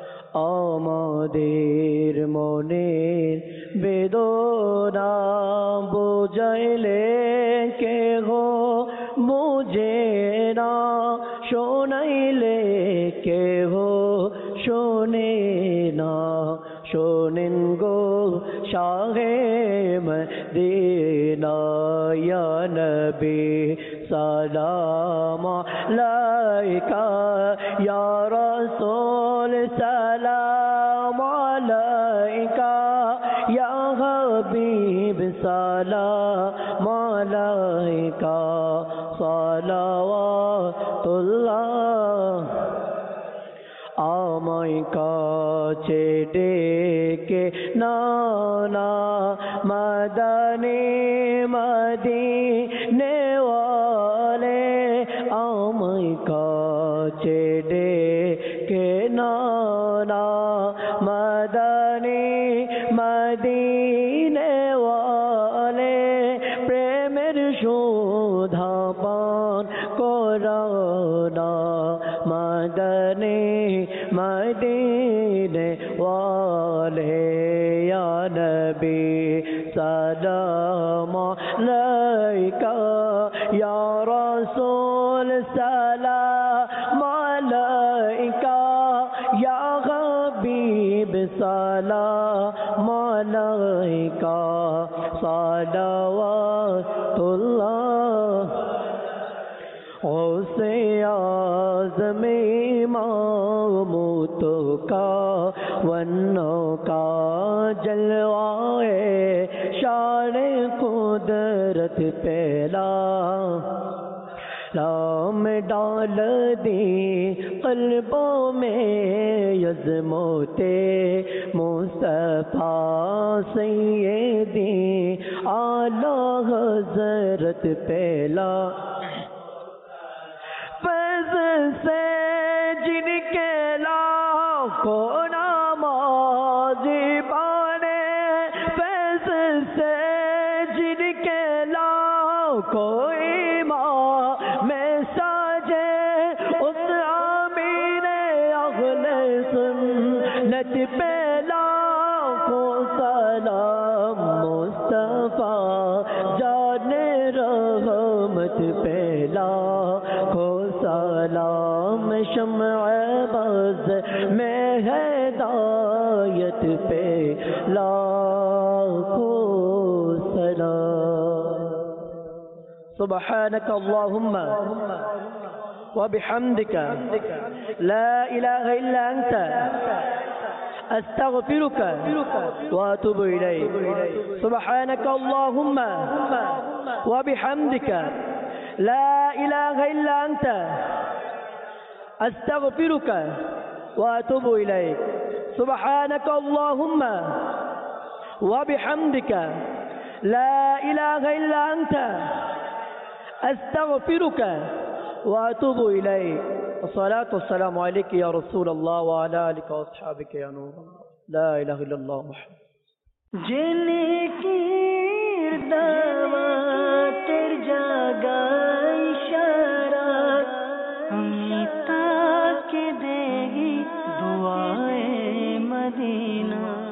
আমাদের মনের বেদনা বুঝাইলে কেহ বুঝে না, শোনাইলে কেহ শোনে না। শোনেন গো শাহে মদিনা, ইয়া নবী সালাম আলাইকা, ইয়া রাসূল সালাম আলাইকা, ইয়া হাবিব সালাম আলাইকা, সালাওয়াতুল্লাহ। আমায় কাছে ডেকে নানা মদনে মদিনে চেডে কে নানা মদনী মদিনে ওয়ালে প্রেমের সুধা পান করোনা মদনী মদিনে ওয়ালে ইয়া নবী সালাম আলাইকা ইয়া রাসূল সালাম আলাইকা ইয়া হাবিব সালাম আলাইকা সালাওয়াতুল্লাহ ओसे आज़म इमामतो का वन्नों का जलवाए शान कुदरत पहला लाम डाल दी क़ल्बों में यज़्मोते मुस्तफ़ा सैयदी आला हज़रत पहला से जिनके लाखों नमाज़ी बने फैज़ से जिनके लाखों इमाम में साजे उस आमीर अहले सुन्नत पे लाखों सलाम मुस्तफ़ा जाने रहमत पे लाखों सलाम शम्अ बज़ में हिदायत पे लाखों सलाम। सुब्हानक अल्लाहुम्म व बिहम्दिक ला इलाहा इल्ला अंत अस्तगफिरुक व अतूबु इलैक। सुब्हानक अल्लाहुम्म व बिहम्दिक ला इलाहा इल्ला अंत अस्तगफिरुक व अतूबु इलैक। सुब्हानक अल्लाहुम्म व बिहम्दिक ला इलाहा इल्ला अंत अस्तगफिरुक व अतूबु इलैक। अस्सलातु वस्सलामु अलैका या रसूल अल्लाह व अला आलिका व अस्हाबिका या नूर अल्लाह। ला इलाहा इल्लल्लाह मुहम्मद जिने कीर्दवा तेर जागा इशारा अमिता के देगी दुआए मदीना।